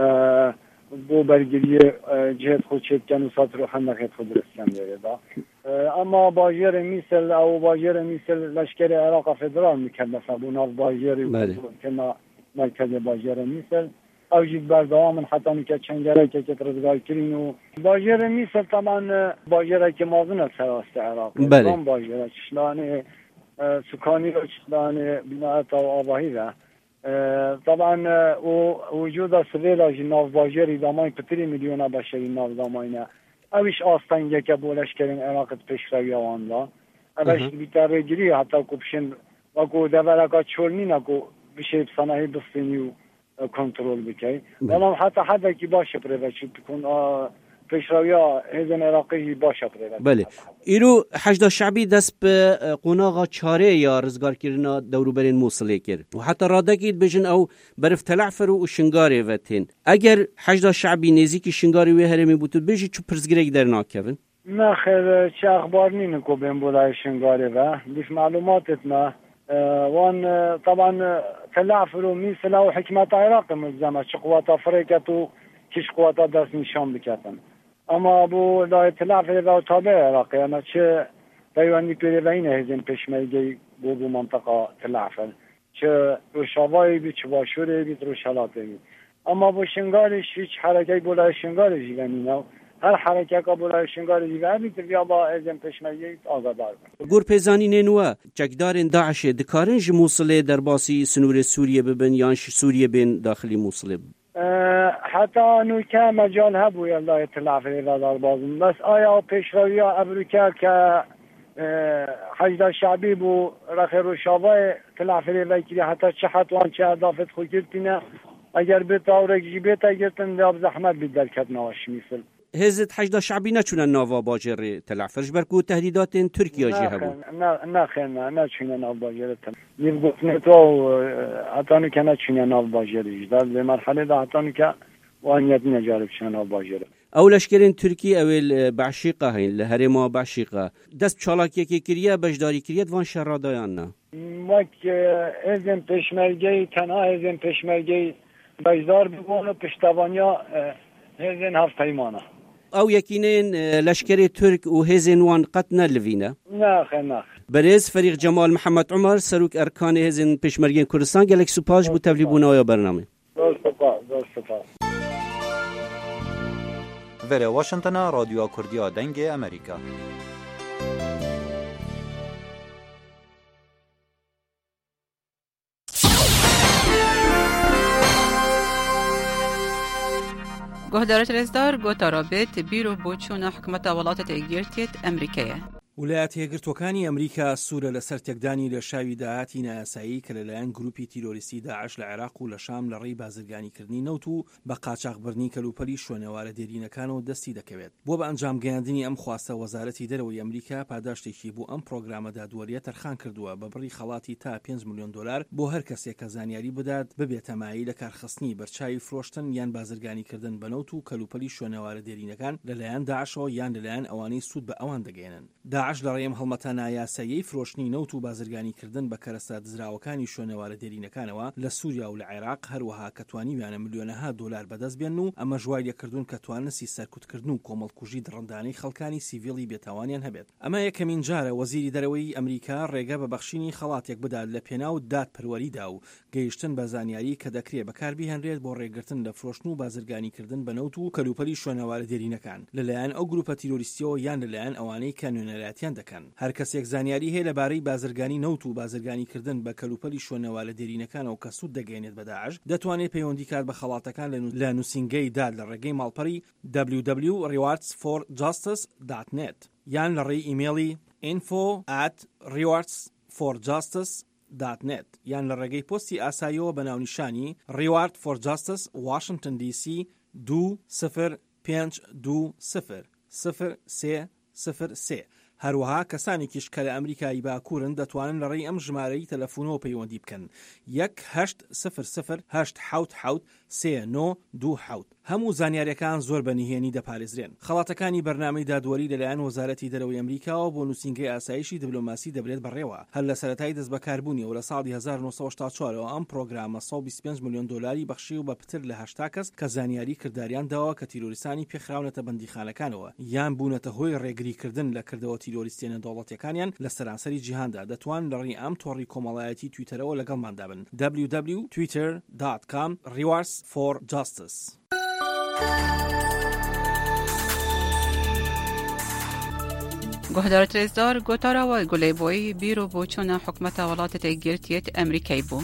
بو برگیری جهت خود چید کن و سات رو هم نخید خود رسکن داره دا. اما باجر میسل او باجر میسل لشکر عراق فدرال میکلفه بو ناف باجری که مرکز باجر میسل او جید بردوامن حتی میکه چنگره که رزگار کرین و باجر میسل طبعا باجره که مازن سراست عراق باجره چشلانه سکانی رو چشلانه بناعت و آباهی ده طبعا وجود سویل جناف باجری دامای پتری میلیون بشری ناف داماینه اوش آستنگه که بولش کرین عراق پیش روی آنلا اوش بیتر گیری حتی کبشن وکو دولکا چولمی نکو بشه بسانهی بستینی و کنترل بکی ولام حتی که باشه پره چی بکن پیشرویا هزن عراقی باشه پره بله ایرو حشد شعبی دست به قناغا چاره یا رزگار کردن دوروبرین موصله کرد و حتی رادگید بجن او برف تلعفر و شنگاری وتین اگر حشد شعبی نزیکی شنگاری و هرمی بوتود بجی چو پرزگیرک در ناکوین نه خیر چه اخبار نینه که بین بولای شنگاری و لیف معلوماتت نه وان طبعا تلعفر و میسلا و حکمت عراق ملزمه چه قوات افریقیت و کش قوات دست نشان بکتن اما ابو لا تلعفر و تابع عراق یعنی چه پیوندی پیری و این هزین پشمرگی بو منطقه تلعفر چه روشاوایی بی چه باشوری بی روشالاتی بی اما بو شنگارش هیچ حرکتی بولای شنگارش جیوانی هر حرکت که بولای شنگاری جیوانی بیا با هزین پشمرگی آگادار گور پیزانی نینوه چکدارین داعش دکارن جی موصله در باسی سنور سوریه ببن یا سوریه بین داخلی موصله حتی نوکه مجال هبو یا الله اطلاع فریده دار بازم بس آیا پیشروی ابروکه که حجد شعبی بو رخی روشاوای اطلاع فریده کلی حتی چه حتوان چه اضافت خوکرتینه اگر به طورک جیبت اگرتن داب زحمت بیدرکت نواش میسل هزت حشد شعبی نچونه ناوا باجر تلعفرش برکو تهدیدات ترکیه جهبون نه خیر نه چونه ناوا باجر نیم گفتن تو حتی که نچونه ناوا باجرش در به مرحله ده حتی که وانیت نجارب شن ناوا باجر او لشکرین ترکی اول بعشیقه هین لهرما بعشیقه دست چالاکی که کریه بجداری کریت وان شرادایان نه مک ازم پشمرگی تنها ازم پشمرگی بجدار بگون و پشتوانیا هزین هفت پیمانه او یکینین لشکری ترک و هزین وان قطنا لوینه نه خیر برز فريق جمال محمد عمر سروك أركان هزن بشمرگين كردستان قالك سوباج بو تبليبونا ويا برنامج دور سپاس وره واشنطن رادیو کردیا دنگ امریکا گهدارت رزدار گوتا رابط بیرو بوچون حکومت ولاتت ئەگرێتێت ئەمریکایە. ویلایەتە یەکگرتوەکانی ئەمریکا سوورە لەسەر تێکدانی لە شاوی داهاتی نایاسایی کە لەلایەن گروپی تیرۆریستی داعش لە عێراق و لە شام لە ڕێی بازرگانیکردنی نەوت و بە قاچاقبردنی کەلوپەلی شوێنەوارە دێرینەکانەوە دەستی دەکەوێت. بۆ بە ئەنجامگەیاندنی ئەم خواستە وەزارەتی دەرەوەی ئەمریکا پاداشتێکی بۆ ئەم پرۆگرامە دادوەریە تەرخان کردووە بە بڕی خەڵاتی تا 5 ملیۆن دلار بۆ هەر کەسێک کە زانیاری بدات ببێتەمایی لە کارخستنی بەرچاوی فرۆشتن یان بازرگانیکردن بە نەوت و کەلوپەلی شوێنەوارە دێرینەکان لەلایەن داعشەوە یان لەلایەن ئەوانەی سوود بە ئەوان دەگەێنن. داعش لە ڕێم هەڵمەتە نایاسایی فرۆشتنی نەوت و بازرگانیکردن بە کەرەسە دزراوەکانی شوێنەوارە دێرینەکانەوە لە سووریا و لە عێراق هەروەها کە توانیویانە ملیۆنەها دلار بەدەست بێن و ئەمە ژوای لێکردوون کە توانسی سەرکوتکردن و کۆمەڵکوژی دڕندانەی خەڵکانی سیڤیڵی بێتاوانیان هەبێت. ئەمە یەکەمین جارە وەزیری دەرەوەی ئەمریکا ڕێگە بە بەخشینی خەڵاتێک بدات لە پێناو دادپەروەریدا و گەیشتن بە زانیاری کە دەکرێت بەکاربیهێنرێت بۆ ڕێگرتن لە فرۆشتن و بازرگانیکردن بە نەوت و کەلوپەلی شوێنەوارە دێرینەکان لەلایەن ئەو گروپە تیرۆریستیەوە یان لەلایەن ئەوانەی کە نوێنەراتیان دەکەن. هەر کەسێک زانیاری هەیە لەبارەی بازرگانی نەوت و بازرگانیکردن بە کەلوپەلی شوێنەوارە دێرینەکانەوە کە سوود دەگەێنێت بە داعش دەتوانێت پەیوەندی کات بە خەڵاتەکان لە نووسینگەی داد لە ڕێگەی ماڵپەری www.rewardsforjustice.net یان لە ڕێی ئیمێڵی info@rewardsforjustice.net یان لە ڕێگەی پۆستی ئاساییەوە بە ناونیشانی Reward for Justice Washington DC 20520 هەروەها کەسانێکیش کە لە ئەمریکای باکوورن دەتوانن لە ڕێی ئەم ژمارەی تەلەفۆنەوە پەیوەندی بکەن 1-800-873-927 هەموو زانیاریەکان زۆر بەنهێنی دەپارێزرێن. خەڵاتەکانی بەرنامەی دادوەری لەلایەن وەزارەتی دەرەوەی ئەمریکاوە بۆ نووسینگەی ئاسایشی دیبلۆماسی دەبرێت بەڕێوە. هەر لە سەرەتای دەست بەکاربوونیەوە لە ساڵی 1984ەوە ئەم پرۆگرامە 125 ملیۆن دلاری بەخشی و بە پتر لە 8 کەس کە زانیاری کرداریان داوە کە تیرۆریستانی پێخراونەتە بەندیخانەکانەوە یان بوونەتە هۆی ڕێگریکردن لە کردەوە تیرۆریستێنە دەوڵەتیەکانیان لە سەرانسەری جیهاندا دەتوان لە ڕێی ئەم تۆڕی کۆمەڵایەتی تویتەرەوە لەگەڵماندا بن. www.twitter.com/rewardsforjustice گهدارت رزدار گوتارا و گلیبوی بیرو بوچون حکومت ولاتت ئەگرێتێت ئەمریکای بوو.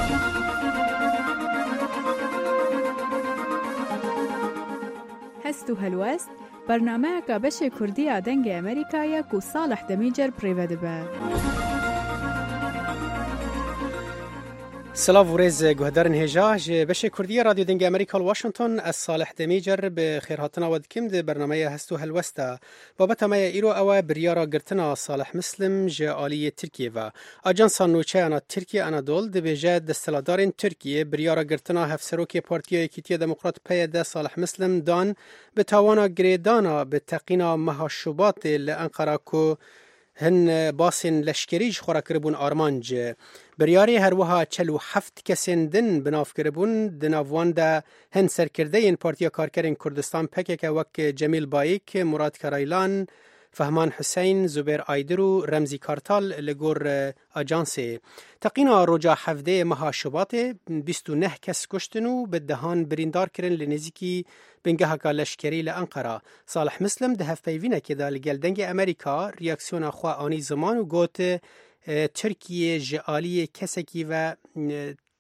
هەست و هەلوەست بەرنامەیەکە بەشێ کوردیە دەنگی ئەمریکایەک و ساڵح دەمیجەر پڕێوە دەبە. سلاف و ریز گهدارن هجا بشه کردی رادیو دنگ امریکا واشنطن از صالح دمیجر به خیرهاتنا ودکم ده برنامه هستو هلوستا بابت ما ایرو او بریارا گرتنا صالح مسلم جالی ترکیه و آجانس نوچه انا ترکیه انادول ده بجه دستلادارین ترکیه بریارا گرتنا هفسروکی پارتیای یکیتی دموکرات پیاده صالح مسلم دان به تاوانا گریدانا به تقینا مهاشوبات لانقره کو هن باسن لشکریج خورا کربون آرمانج بریاری هروها 47 کسین دن بناف کربون دناوان ده هن سرکرده این پارتیا کارکرین کردستان پکک وک جمیل بایک، مراد کرایلان، فهمان حسین، زبیر آیدرو، رمزی کارتال لگور آجانسی. تقینا رجا حفده مها شباط 29 کس کشتنو به دهان بریندار کرن لنزیکی بنگه که لشکری لانقره. صالح مسلم ده هفپیوینه که ده لگل دنگ امریکا ریاکسیون خواه آنی زمان و گوت ترکیه جعالی کسکی و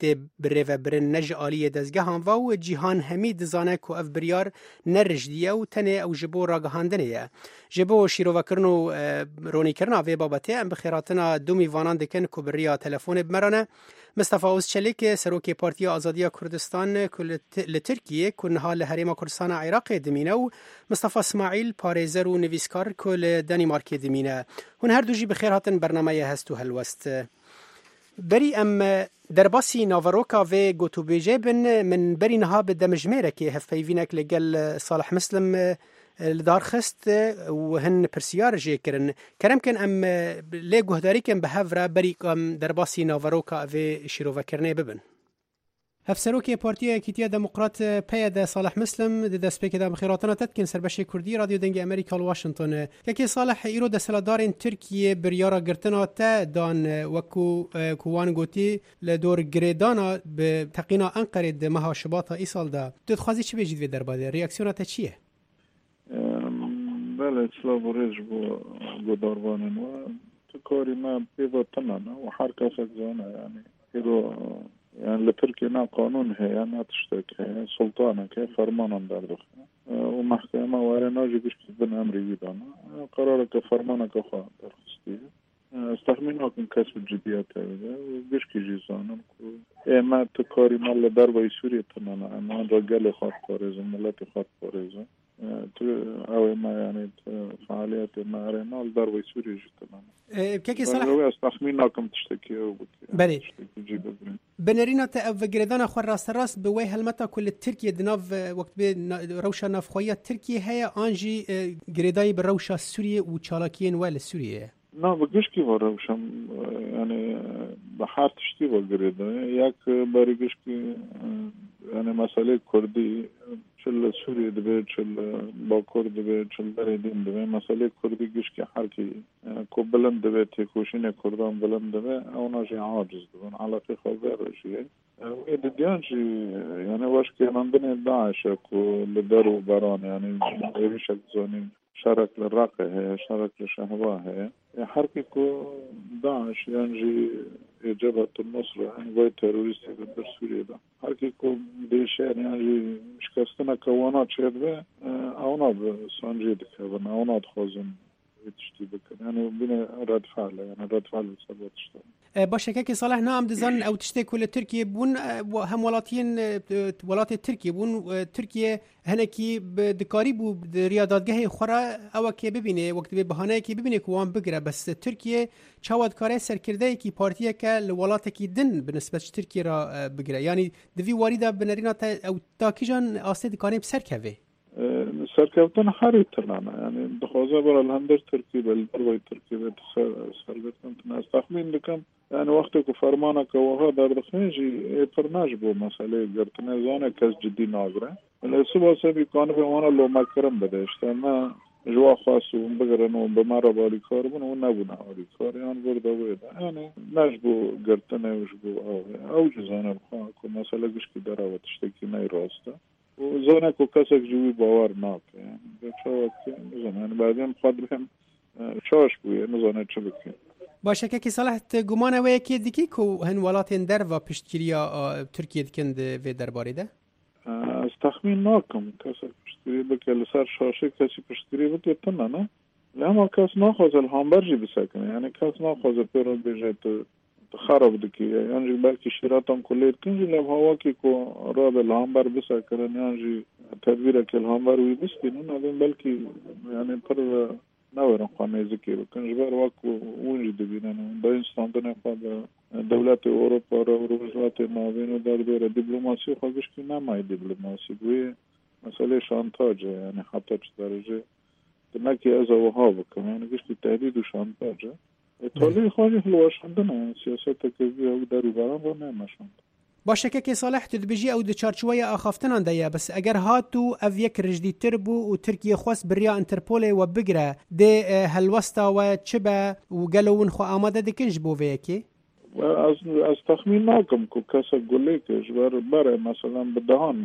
تی بره و برن نج آلی دزگه هم و جیهان همی دزانه که اف بریار نرجدیه و تنه او جبو راگهاندنه جبو شیرو وکرن و رونی کرن آوی بابته ام بخیراتنا دو میوانان دکن که بریا تلفون بمرانه مصطفی اوزچلیک سروکی پارتی آزادی کردستان لترکیه کنها لحریم کردستان عراق دمینه و مصطفی اسماعیل پارێزەر و نویسکار کل دانمارک دمینه هون هر دوجی بخیر هاتن برنامه هستو هلوست بری ام درباسی ناوروکا و گوتو بیجه بن من بری نها به دمجميره که هفپیوینک لگل صالح مسلم لدار خست و هن پرسیار جه کرن کرم کن ام لی گهداری کن به هفره بری ام درباسی ناوروکا و شیرو کرنه ببن هفسروکی پارتی کیتیا دموکرات پید صالح مسلم د دسپیک د بخیراتنا تدکن سربشی کردی رادیو دنگ امریکا واشنطن که صالح ایرو د سلادارین ترکیه بریارا گرتنا تا دان وکو کوان گوتی لدور گریدانا به تقینا انقره د مها شباط ای سال ده تخوازی چی بجید و درباره ریاکسیونات چیه بله اسلام ورج بو داروانن و تکاری ما بیوتنا و هر کس زانه یعنی ایرو يعني لتركيا قانون هي ما تشتكي سلطانة كي فرمان دردخ ومحكمة ورناجي بيش بن أمري دانا قرارك فرمانك خا درخستي استخمينكم كسب الجديات هذا وبيش كي جيزانا ما تكاري مال دربي سوريا تنانا ما رجال خاط باريزم ملتي خاط باريزم أو ما يعني فعاليات ما أرينا الدربي سوريا جتنا كيكي صلاح استخمينكم تشتكي بله بنرينا تأفجردنا خور راس راس بوي هلمتا كل تركيا دناف وقت بروشة نافخوية تركيا هي أنجي جريداي بروشة سوريا وشالاكين ولا سوريا نا بقولش كيف روشة يعني بحار تشتي وجريدا ياك بارجش كي يعني مسألة كردي شل سوريا دبي شل باكور دبي شل بردين دبي مسألة كردي جش كي حركي كوبلن دبي تكوشين كردان بلن دبي أو ناجي عاجز دبي على في خبر شيء وإذا ديانجي يعني واش كي عندنا داعش كو لدارو بران يعني إيش زاني شارك للراقة هي شارك للشهوة هي حركة كو داعش يعني جبهة النصرة يعني وي تيروريستي ضد سوريا ده حركة كو ديشان يعني مش كاستنا كوانات شادبه اونا بسانجي دكابن اونا دخوزن يتشتي بكن يعني بنا رد فعل يعني رد فعل بسبب تشتغل باشه که صالح نام دزن او تشتي كل تركيا بون هم ولاتين ولات تركيا بون تركيا هنكي بدكاري بو رياضاتگاه خورا او که ببینه وقت به بهانه که ببینه کوام بگره بس تركيا چاود کاره سرکرده کی پارتیه که ولات کی دن بالنسبه تركيا را بگره يعني دوی واریدا بنرینا او تاکیجان اسد کانه سرکوي سرکوتن حری تنانا يعني دخوزه برا الهندر تركيا بالبروي تركيا سرکوتن تناس تخمين لكم يعني وقتك فرمانك وهذا دخنجي فرناج بو مسألة قرتنا زانه كاس جدي ناقره الاسبوع سبي كان في وانا لو ما كرم بدش ما جوا خاص وبقرن وبمره بالي كاربون ونبونا بالي كار يعني برضه ويدا يعني نجبو قرتنا وجبو او جزانه بخاك مسألة قش كدرا وتشتكي ناي راسته وزانه كو كاسك جوي باور ناك يعني بشوك يعني بعدين قدرهم شاش بوي نزانه چبكي باشه که صلاح گمان و یکی دیگه کو هن ولاتین در و پشتگیری ترکیه کند و درباره ده از تخمین ناکم کسی پشتگیری بکه لسر شاشه کسی پشتگیری بکه تنه نه لما کس ناخوز الهامبرجی بسکنه یعنی کس ناخوز پیرون بیجه خراب دکی یعنی بلکه شیراتان کلید کنجی لب هوا که کو راب الهامبر بسکنه یعنی تدبیر که الهامبر وی بسکنه نه بلکه یعنی پر نورن قانون ذکر کنج بر وقت وجود بینن با استاندن خود دولت اروپا را روزات ناوین و در دور دیپلماسی خودش که نمای دیپلماسی گوی مسئله شانتاج یعنی حتی چه درجه نکی از اوها بکنه یعنی گشتی تهدید و شانتاج طولی خواهی حلواشندن سیاست که او در بران رو نماشند باشه که صالح تدبیجی او د چارچوبه اخافتنان ده بس اگر هاتو او یک رجدی تربو و ترکیه خواست بریا انترپول و بگره ده هلوستا و چبه و گلون خو آماده دکنج بو ویکی از تخمین ناکم که کسا گله کش بره مثلا بدهان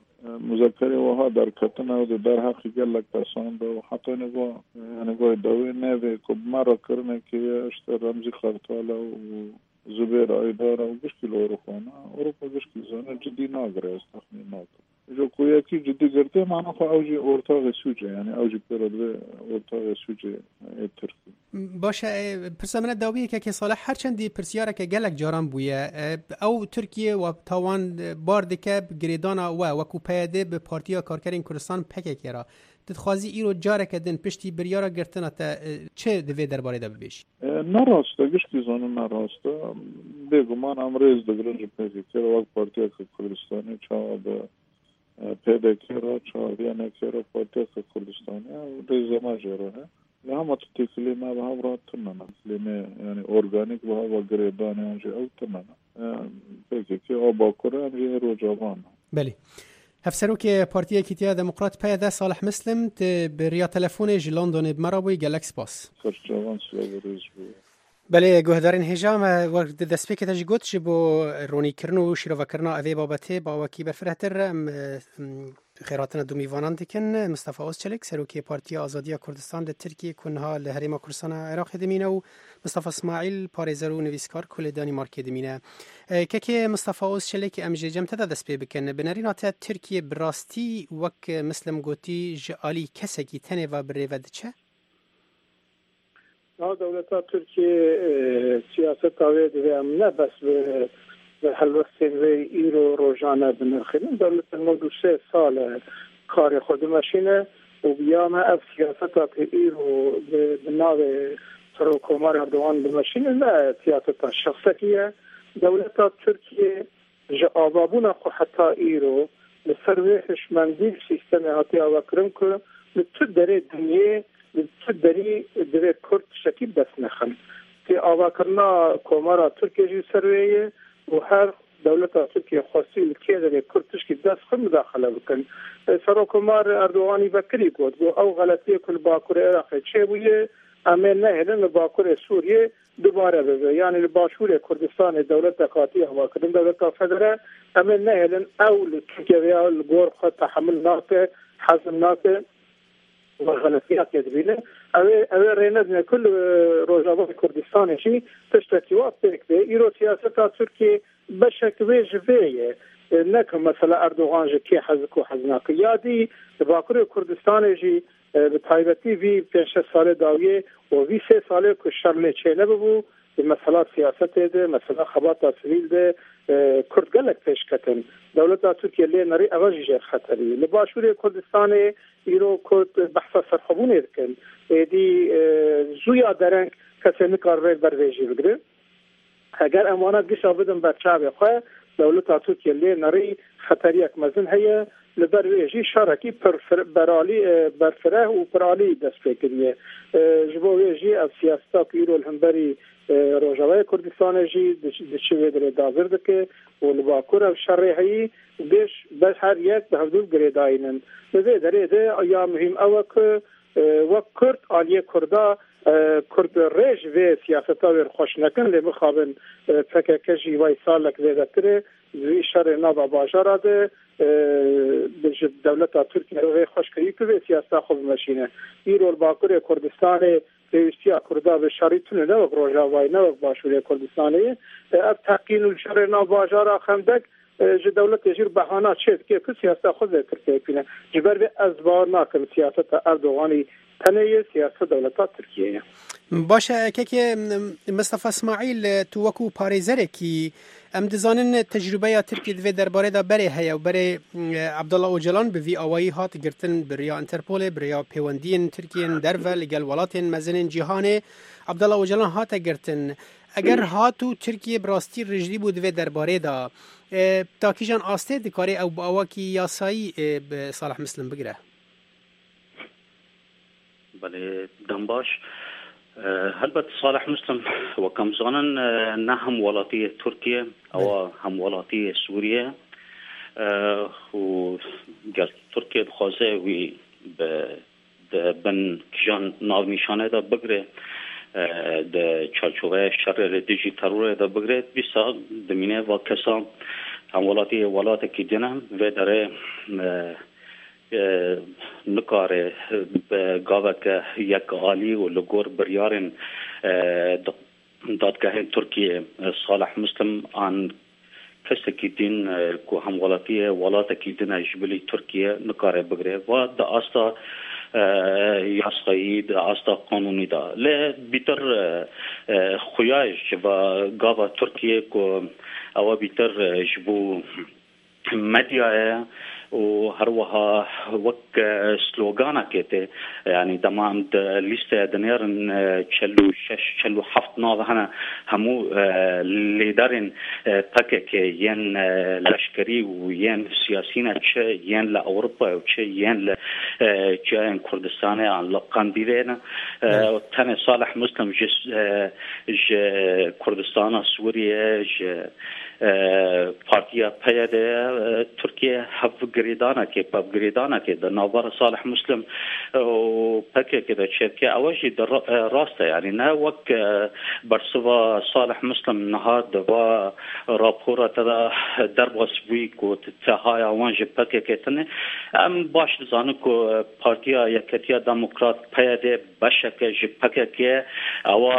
مذکره وها در کتنه و در حقی گلک پسانده و حتی نگوی دوی نوی که مرا کرنه که اشتر رمزی خرطاله و زبير ايدارا وقشكي الاوروبانا اوروبا قشكي زانا جدي ناقرة استخدم ناقرة جو كوياكي جدي قرتي معنا خو اوجي اورتاغ سوجي يعني اوجي بيرد اورتاغ سوجي تركي باشه پرسامنه داویه که صالح هر چندی پرسیاره که گلک جاران بویه او ترکیه و تاوان بار دکه گریدانا و کوپیده به پارتیا کارکرین کردستان پکه کرا تتخوازی ایرو جاره کدن پشتی بریارا گرتنا تا چه دوی درباره دا ببیش؟ نراسته گشتی زانو نراسته بگو من امریز دگرنج پکه کرا وقت پارتیا کردستانی چا به پیدا کرا چا ویانه کرا پارتیا کردستانی ریزه مجره لهم تتكلم ما بها براتنا كلمة يعني أورجانيك بها وقريبان يعني أو تمنا بيجي أو باكورة يعني روجابان بله هفسرو که پارتی کیتیا دموکرات پیدا صالح مسلم بریا تلفن ج لندن بمرابوی گلکس باس فرجوان سوالریز بله گهدارین هجام وقت دست که تجی گوت جبو رونی کرنو شیرو کرنا اوی بابته با وکی برفرهتر خیراتنا دو میوانان دیکن مصطفی اوزچلک سروکی پارتی آزادی کردستان ده ترکیه کنها لهریم کردستان عراق دمینه و مصطفی اسماعیل پارێزەر و نویسکار کل دانیمارک دمینه که مصطفی اوزچلک امجی جمت دست پی بکن بنرینات ترکیه براستی وک مسلم گوتی جالی کسکی تنه و بریود چه؟ دولتا ترکیه سیاست آوید و نه بس به هلوستین و ایرو روزانه بنرخیم دولت مدو 3 سال کار خود ماشینه و بیام اف سیاست که ایرو به ناو سروکومار اردوغان بماشینه نه سیاست شخصیه دولتا ترکیه جوابونه خو حتی ایرو لسرویحش مندیل سیستم هاتی آوکرم که لطو داره دنیه لطو داره کرد شکیب دست نخن که آوکرنا کومارا ترکیه جی سرویه و هر دولت ترکیه خاصی که در کردش که دست خود مداخله بکن سروکومار اردوغانی بکری گفت او غلطی کل باکور عراق چه بویه اما نه هلن باکور سوریه دوباره بده یعنی باشور کردستان دولت قاطی هوا کردن دولت فدرال اما نه هلن او ترکیه و الگور خود تحمل ناکه حزم ناکه و غلطیات یدبینه اوه رینه کل روزابات کردستان شی تشتکیوات بکده ایرو سیاستا ترکیه بشکوه جویه نکه مثلا اردوغان جی که حزک و حزناکه یادی باکور کردستان جی به تایبتی وی 5 سال داویه و وی 3 ساله که شرله چینه ببو مثلا سیاست ده مثلا خبات سویل ده کرد گلک پیش کتن دولت ترکیه لی نری اواجی جه خطری لباشوری کردستان ایرو کرد بحثا سرخبونه دکن دی زویا درنگ کسی نکار ویل برویجی بگره اگر امانت گشا بدن بچه خواه دولت ترکیه لی نری خطری اکمزن هیا لبرویجی شارکی برفره و پرالی دست فکریه جبویجی از سیاستا که ایرو الهنبری روجاوای کردستان جی دچوی در داور دکه و لباکور او شرعی هایی بس هر یک به حدود گریداینن لذی داره ده یا مهم اوه که وقت کرد آلیه کرده کرد ریج و سیاستا ویر خوش نکن لی مخابن فکر جی وای سال لک زیده تره زوی شرع نابا باجارا ده دولت ترکیه رو خوش کردی که سیاستا خوب ماشینه ایرو الباکور کردستان پیوستی کرده به شریطونه نه وقت روژاوای نه وقت باشوری کردستانی اب تحقیل الشرع ناباجارا خمدک دولت جیر بهانه چید که سیاست خود ترکیه کنه جبر به ازبار ناکن سیاست اردوغانی تنه سیاست دولت ترکیه باشه که مصطفی اسماعیل تو وکو پارێزەرێکی کی ام دزانن تجربه ترکیه دوی درباره دا بره هیا و بره عبدالله اوجلان به وی آوایی هات گرتن بریا انترپول بریا پیوندین ترکیه درول لگل ولاتین مزنین جهان عبدالله اوجلان هات گرتن اگر هاتو ترکیه براستی رجلی بود دوی درباره دا تاکیجان آسته دکاره او با آواکی یاسایی به صالح مسلم بگره بله دنباش هلبت صالح مسلم وكم زانن نهم ولاتي تركيا او هم ولاتي سوريا و تركيا بخوازه وي بن كجان ناو نشانه دا بگره د چارچوبه شر دیجی ترور دا بگره بیسا دمینه و کسا هم ولات کی دینم و داره نکاره گاوه که یک عالی و لگور بریارن دادگاه ترکیه صالح مسلم آن کسی دین کو همولاتی ولات کی دین جبلی ترکیه نکاره بگره و دا استا یاسقی دا استا قانونی دا ل بیتر خویاش و گاوا ترکیه کو او بیتر جبو مدیا و هر وها وك سلوغانا كيتي يعني تمام لسه دنيرن چلو حفت ناو هنا همو ليدرن تكك ين لشكري وين سياسيين چه ين لاوروبا وچه ين ل كردستان عن لقنديرنا تن صالح مسلم ج كردستان سوريا ج پارتیا پیاده ترکیه هف گریدانا که پاپ گریدانا که در نوبر صالح مسلم و پکه که در شرکه اوجی در راسته یعنی نه وک برسوا صالح مسلم نهاد و راپورا تدا در باسبوی کو تهای وانج پکه که تنه ام باش زانو کو پارتیا یکتیا دموکرات پیاده بشکه ج پکه که او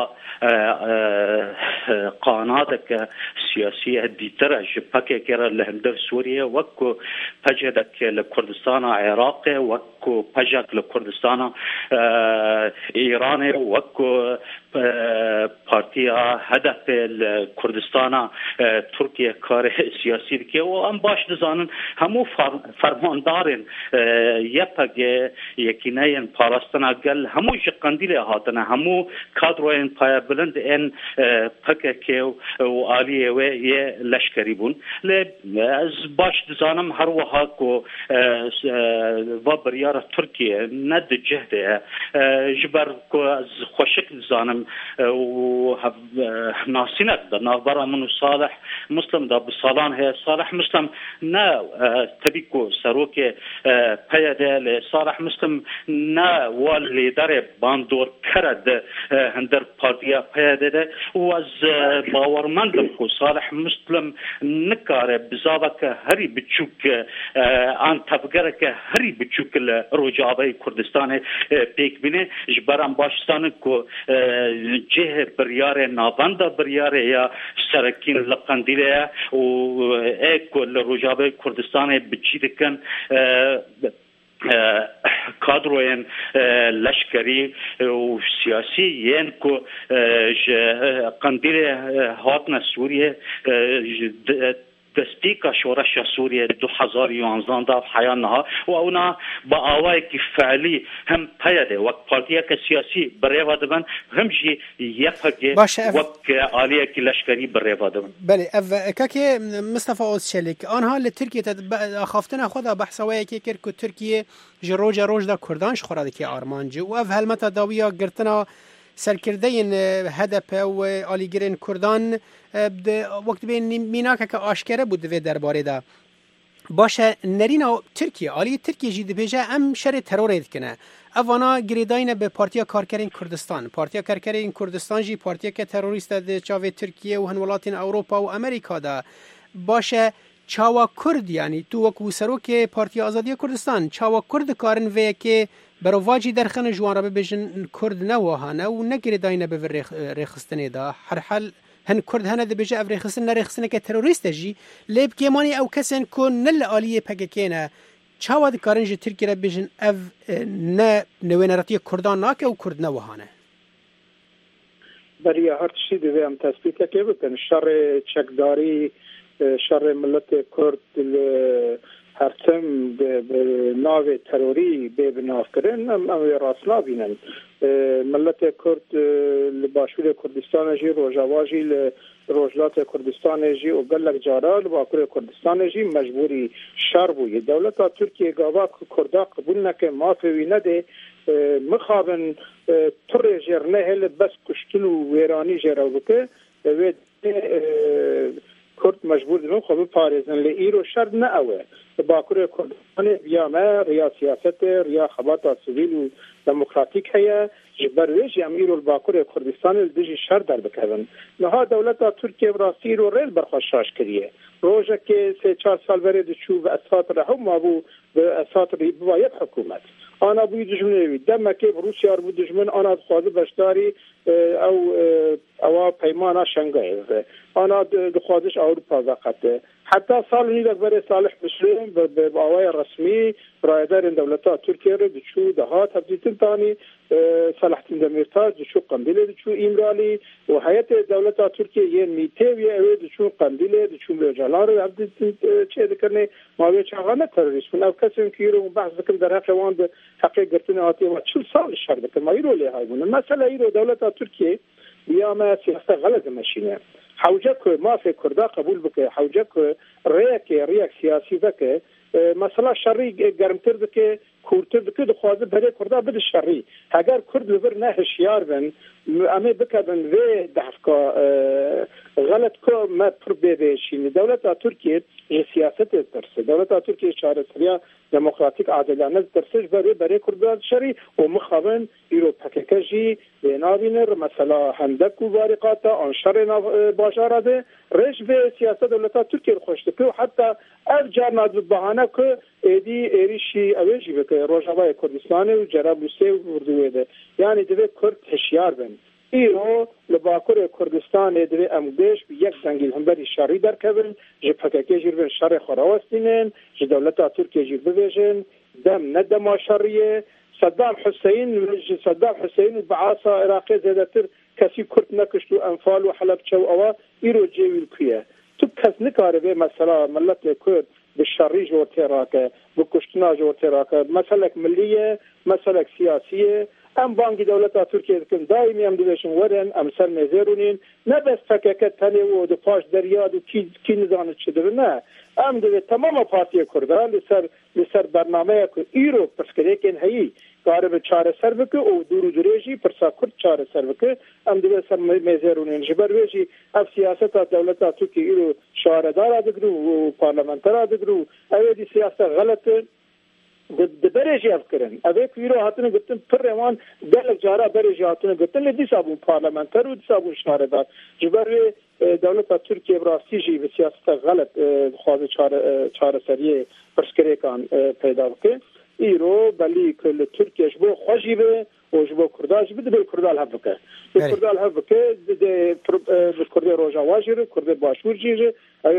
قانادك سياسية ديترج بكي كرا لهندر سوريا وكو بجدك لكردستان عراقي وكو بجك لكردستان إيراني وكو بارتيا هدف الكردستان تركيا كار سياسي كي وام باش دزانن همو فرماندارن يبقى يكينين باراستنا قال همو جقنديل هاتنا همو كادروين بايا بلند ان بككي وآلية وهي لشكري بون از باش دزانم هر وهاكو وبريارة تركيا ند جهده جبر كو از خوشك دزانم و ناسينك دا نافبرا منو صالح مسلم دا بصالان هي صالح مسلم نا تبيكو سروك پياده لصالح مسلم نا واللي داره باندور کرد هندر پارتیا پياده ده و از باورمندم کو صالح مسلم نکاره بزاوك هري بچوك آن تفگرك هري بچوك الرجابه كردستان پیک بینه جبران باشستان کو جه بریار نابنده بریار یا سرکین لقندیله و ایک الرجابه كردستان بچیدکن كادروين لشكري وسياسي ينكو قنديل هاتنا سوريا تسبيكا شورشة سوريا 2011 دا حيانها واونا باوايك فعلي هم بيده وقت بارتيا كسياسي بريوا دبن همجي يفقي وقت آلية لشكري بريوا دبن بله كاكي مصطفى اوزشلك آنها لتركيا خافتنا خدا بحثوية كي كركو تركيا جروجا روج دا كردانش خورا دكي آرمانجي واف هلمتا داوية قرتنا سرکردین هدف و آلیگرین کردان وقت بین میناکه که آشکره بود دوی درباره دا باشه نرینا ترکیه آلی ترکیه جید بیجه ام شر ترورید کنه اوانا گریداین به پارتیا کارکرین کردستان پارتیا کارکرین کردستان جی پارتیا که تروریست ده چاوه ترکیه و هنولاتین اوروپا و امریکا دا باشه چاوا کرد یعنی تو وکو سروک پارتیا آزادی کردستان چاوا کرد کارن وی که برواجی درخن جوان را ببیجن کرد نواهانه و نگری داینه به ریخستنه دا هر حال هن کرد هنه ده بیجه او ریخستنه که تروریست جی لیب کیمانی او کسین که نل آلیه پککینه چاوا ده کارن جی ترکی را بیجن او نه نوینراتی کردان ناکه و کرد نواهانه برای هر چیزی دوی هم تثبیت که بکن شر چکداری شر ملت کرد هرچند به ناو تروری به بناف کردن اما راست نبینن ملت کرد لباشور کردستان جی روجاواجی لروجلات کردستان جی و گلک جارا لباکور کردستان جی مجبوری شر بوی دولت ترکیه گاوا کردا قبول نکه مافوی نده مخابن تر جرنه هل بس کشتن و ویرانی جراو که و کرد مجبور دارن خب پارێزن لە ئیر و شەر نەئەوە باکوورە کوردستان بیامە ریا سیاست ریا خەباتا سیڤیل و دموکراتیک هەیە ji ber wê jî em îro li bakurê Kurdistanê li dijî şer derbikevin. Niha dewleta Tirkiye bi rastî îro rêz berxweşaş kiriye. Rojekê 3-4 sal berê diçû bi esat rehûm mabû bi esat rîbivayet hikûmet. آنا بوی دجمنوی دم که روسیا رو دجمن آنا خواهد بشتاری او پیمان شنگای آنا دخوادش اروپا وقته حتی سال نیدک برای صالح مسلم به آوای رسمی رایدار دولتا ترکیه رو دچو دهات هفزیتن تانی صلاحتین دمیرتاج دچو قندیل دچو ایمرالی و حیات دولتا ترکیه یه میتوی اوی دچو قندیل دچو بجلال رو هفزیتن چه دکرنه ماوی چاقانه تروریست من او کسی که رو بحث بکن در حق وان به حقیق گرتن آتی و 40 سال شر بکن ما ایرو لی های بونه مثلا ایرو دولتا ترکیه بیامه سیاست غلط ماشینه حوجه که ما فکر کرده قبول بکه حوجه که ریک سیاسی بکه مثلا شری گرمتر بکه کورتر بکه دخوازه بره کرده بده شری اگر کرد لبر نه هشیار بن امی بکه بن وی دفکا غلط که ما پر بیشینی دولت ترکیه سیاست درسه دولت ترکیه چاره سریا دموکراتیک عادلانه درسش برای کرد شری و مخابن ایرو پککجی نابینر مثلا هندک و بارقاتا آنشار باشاره ده رش به سیاست دولت ترکیه خوشته که حتی از جانات بهانه که ایریشی اویجی بکه روجاوای کردستان و جرابلوسی و اردوی ده یعنی دوی کرد هشیار بن ایرو لباکور کردستان دوی امگدش به یک زنگیل همبری شری در کبن جه پککه جیر بن شر خراوستینن جه دولت ترکیه جیر ببیجن دم ندم شریه صدام حسین و بعاصا عراقی زیادتر کسی کرد نکشت و انفال و حلب چو اوا ایرو جیویل کیه تو کس نکاره به مثلا ملت کرد بالشري جور تراكه بكشتنا جور تراكه مسألة ملية مسألة سياسية ام بانك دولة تركيا كن دائما ام دلشن ورن ام سر مزيرونين نبس فككت تاني و دفاش درياد و كي نزانت شدرنا ام دل تمام بارتيا كردان لسر برنامه ايرو پسكريكن هي قارب چاره سر بکه او دورو دریجی پرسا کرد چاره سر بکه ام دیگه سر میزرونین جبر ویجی اف سیاست دولت ترکیه ایرو شاهردار دگرو و پارلمانتر دگرو اوه دی سیاست غلطه بريجي أفكرن أبيك يرو هاتنا قلتن بريمان دلك جارا بريجي هاتنا قلتن لدي سابون بارلمانتر ودي سابون شاردار جبر دولة تركيا براسيجي بسياسة غلط خواهد چار سريه برسكري كان پیدا بكه ایرو بلی کل ترکیه جبو خوشی به و جبو کرداش بده به کردال هم بکه به کردال هم بکه ده کرد روجا واجر کرد باشور جیره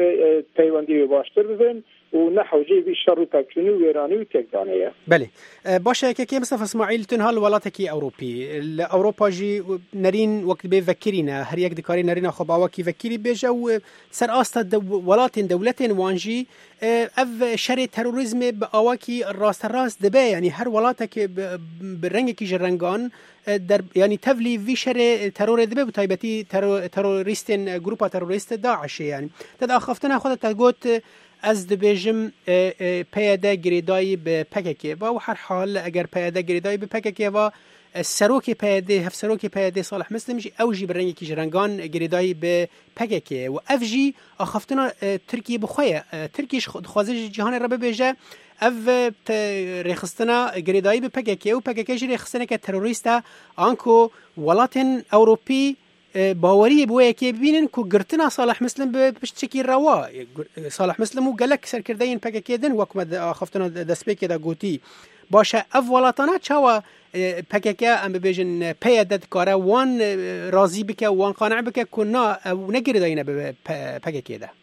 پیوندی باشتر ببین و نحوجي بالشر تاكشني ويراني وتكدانيه. بله باشه که مصطفى اسماعیل تنها ولاتکی اوروبی اوروبا جی نرین وقت به فکرینا هر یک دکاری نرین خب اواکی فکری بجا و سر است ولات دولت وانجی اف شر تروریسم به اواکی راست دبه یعنی هر ولاتک برنگ کی جرنگان در یعنی تفلی وی شر ترور دبه بتایبتی تروریستن گروپا تروریست داعش یعنی تدا خفتنا خودت گوت از دبیجم پیاده گریدایی به پککی و هر حال اگر پیاده گریدایی به پککی و سروکی پیاده هف سروکی پیاده صالح مسلم جی اوجی برنگی کی جرنگان گریدایی به پککی و افجی اخفتنا ترکیه بخویه ترکیش خوازه جهان را ببیجه اف رخصتنا گریدایی به پککی و پککی جی رخصتنا که تروریستا آنکو ولاتن اوروپی باوری بویه که ببینن که گرتنا صالح مسلم به پشتکی روا صالح مسلم و گلک سرکردین پککی دن وکمد خفتنا دسپیک دا گوتی باشه اف ولاتانا چاوا پککی ام ببیجن پیادت کاره وان راضی بکه وان قانع بکه کنا او نگردین به پککی ده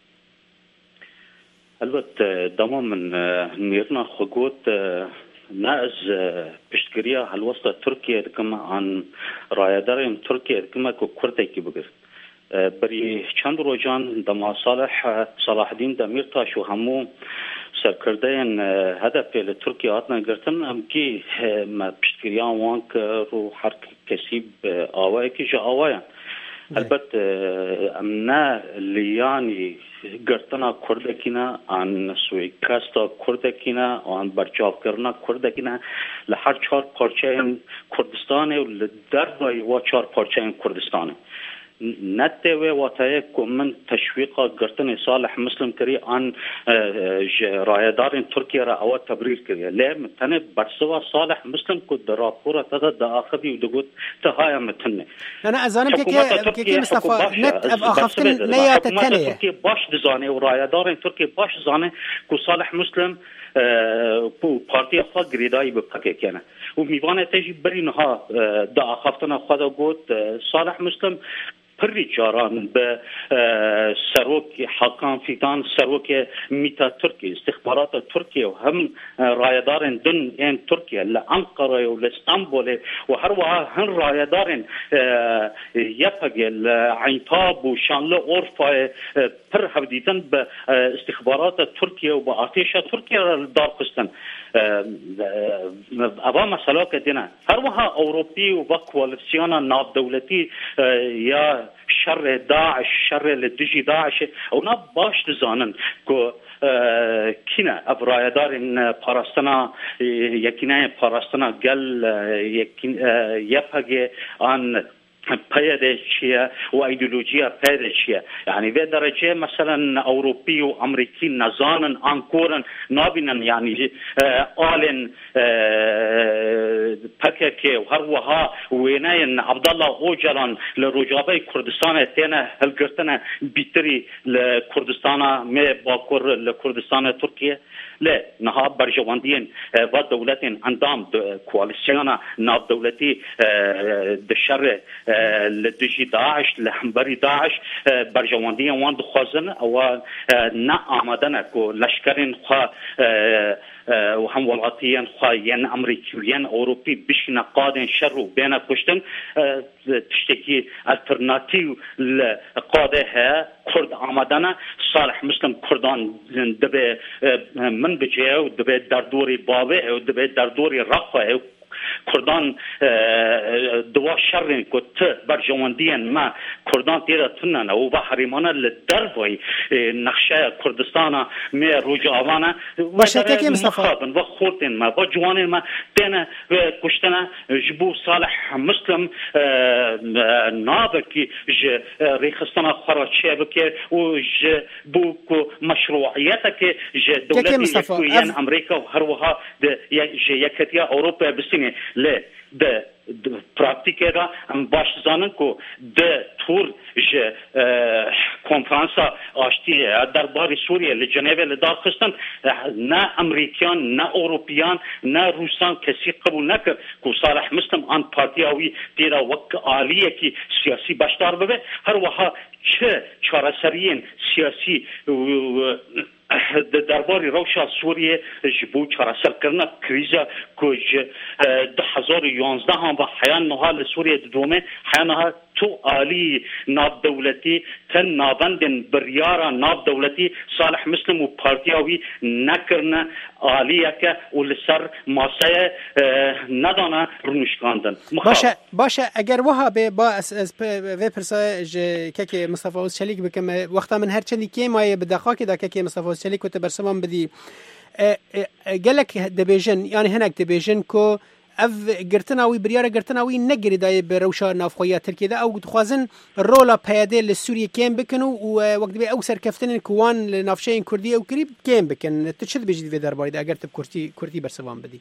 البته دام من میرنا خگوت ناز پشتگیری هالوسط ترکیه کم عن رایدارین ترکیه کم کو کرده کی بگر بری چند روزان دما صلاح الدین دمیرتاش و همو سرکردین هدف ل ترکیه آتنا گرتن ام کی ما پشتگیریان وانک رو هر کسی آوای کی جا آوایان البته امنا لیانی گرتنا کردکینا آن سویکاستا کردکینا آن برچاف کرنا کردکینا لهر چهار پارچه کردستان و لدربای و چهار پارچه کردستان نتوه واتای من تشویق گرتن صالح مسلم کری آن رایدارین ترکیه را اول تبریر کریه لیم تنه برسوا صالح مسلم کو در راپورا تا دا آخری و دگوت تهایا متنه انا ازانم که مصطفى نت اخفتن نیات تنه ترکیه باش دزانه و رایدارین ترکیه باش دزانه کو صالح مسلم پارتی خود گریدایی بپکه کنه و میوانه تجی برینها دا خفتنا خدا گوت صالح مسلم پری جاران به سروک حاکم فیدان سروک میتا ترکیه استخبارات ترکیه و هم رایدارن دن این ترکیه لانقره و لستانبول و هر وها هن رایدارن یپگل عینتاب و شانل عرفای پر هفدیدن به استخبارات ترکیه و با ارتش ترکیه را دار خستن اوا مسئله کدینه هر وها اوروپی و کوالسیون ناب دولتی یا شر داعش شر لدجی داعش اونا باش دزانن که کینا ابرایدارن پاراستنا یکینا پاراستنا گل یپگه آن پیاده چیه و ایدئولوژی پیاده چیه یعنی به درجه مثلا اوروپی و امریکی نزانن انکورن نابینن یعنی آلن پکه و هر وها ویناین عبدالله اوجلان لرجابه کردستان تینه هلگرتن بیتری لکردستان می باکر لکردستان ترکیه لا نها برجواندين ودولتين اندام كواليسيون ناب دولتي دشر لدجي داعش لحمبري داعش برجواندين وان دخوازن او نا آمدن كو لشكرين خوا وهم ولاتيان خاين امريكيين اوروبي بشنا قادن شر بين كشتن تشتكي الترناتيف لقادها كرد آمدن صالح مسلم كردان دبه من بجه و دبه در دوری بابه و دبه در دوری رقه کردان دوا شرین کت برجواندین ما کردان تیرا تنن و با حریمانه لدربای نقشه کردستان می رجاوانه باشد که مصطفی و خورتین ما با جوانین ما تنه کشتنه جبو صالح مسلم نابکی ج ریخستان خراچه بکر و جبو مشروعیت که ج دولتی یکوین امریکا و هر وها یکتیا اوروپا بسینه له ده پراکتیکه را هم باش زانن که ده تور ج کنفرانسا آشتی درباره سوریه لجنیو لدار خستن نه امریکیان نه اوروپیان نه روسان کسی قبول نکرد که صالح مسلم آن پارتیاوی دیرا وقت عالیه که سیاسی باشدار ببه هر وها چه چارەسەریین سیاسی درباره روشا سوریه جبو چارەسەرکردنا کریزا که 2011 هم با حیان نها لسوریه دومه حیان نها تو عالی ناب دولتی تن نابندن بریارا ناب دولتی صالح مسلم و پارتیاوی نکرنه عالیه که و لسر ماسه ندانه رونشکاندن باشه اگر وها با وی پرسا که مصطفی اوزچلیک بکم وقتا من هر چندی که مایه بدخوا که دا که مصطفی اوزچلیک و تبرسمان بدی گلک دبیجن یعنی هنک دبیجن که اف گرتناوی بریار گرتناوی نگری دای به روشا نافخویا ترکیه ده او دخوازن رولا پیاده لسوریه کم بکنو و وقت به او سرکفتن کوان لنافشه کردی او قریب کم بکن تشد بجید به درباره ده اگر تب کردی برسوان بدی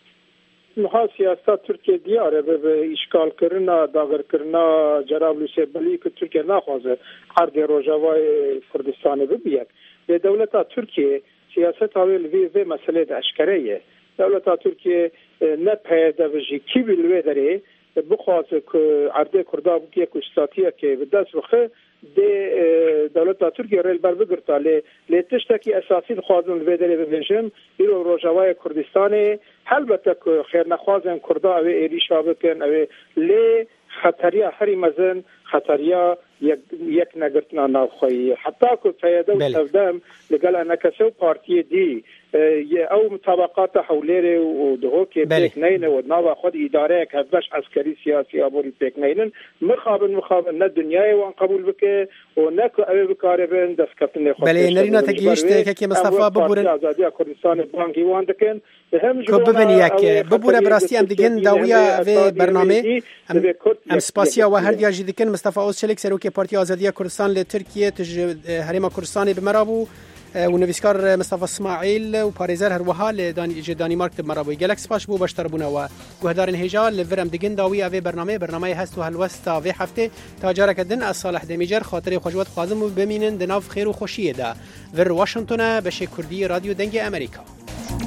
نها سیاست ترکیه دیاره به اشکال کردن داغر کردن جرابلوسی بلی که ترکیه نخوازه عرض روجاوای کردستان ببید به دولت ترکیه سیاست هاویل وی مسئله ده اشکریه دولت ترکیه نه پیدا بجی کی بلوه داره بخواست که عرض کرده بگیه که استاتیه که به دست بخه ده دولت ترکیه ریل بر بگرتا لی تشتکی اساسی خوازن لوه داره ببینجن ایرو روجاوای کردستانه البته که خیر نخوازن کرده اوه ایریشا بکن اوه لی خطریه هری مزن خطریه یک نگرتنا نافخویی حتی که پیدا و تفدم لگل نکسو پارتی دی او مطابقات حولیره و دهو که پیک نینه و ناو خود اداره که هفش عسکری سیاسی آبوری پیک نینن مخابن نه دنیای وان قبول بکه و نه که اوه بکاره بین دست کفتن خود بله نرینا تگیشت که مصطفی ببورن آزادی کردستان بانکی وان دکن که ببینی یک ببوره براستی هم دیگن داویا و برنامه هم سپاسیا و هر دیاجی دیگن مصطفی اوزچلیک سروکی پارتی آزادی کردستان لترکیه تج هریما کردستان بمرابو و نویسکار مصطفی اسماعیل و پاریزر هر وها دانمارک بمرابو گلکس سپاس بو باشتر بونه و گهدارن هجا لورم دیگن داویا و برنامه هست و هلوستا و هفته تاجر کدن از صالح دمیجر خاطر خوشوت خوازم و ببینن دناف خیر و خوشیه ده ور واشنگتن بشه کردی رادیو دنگ امریکا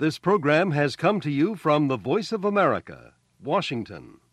This program has come to you from the Voice of America, Washington.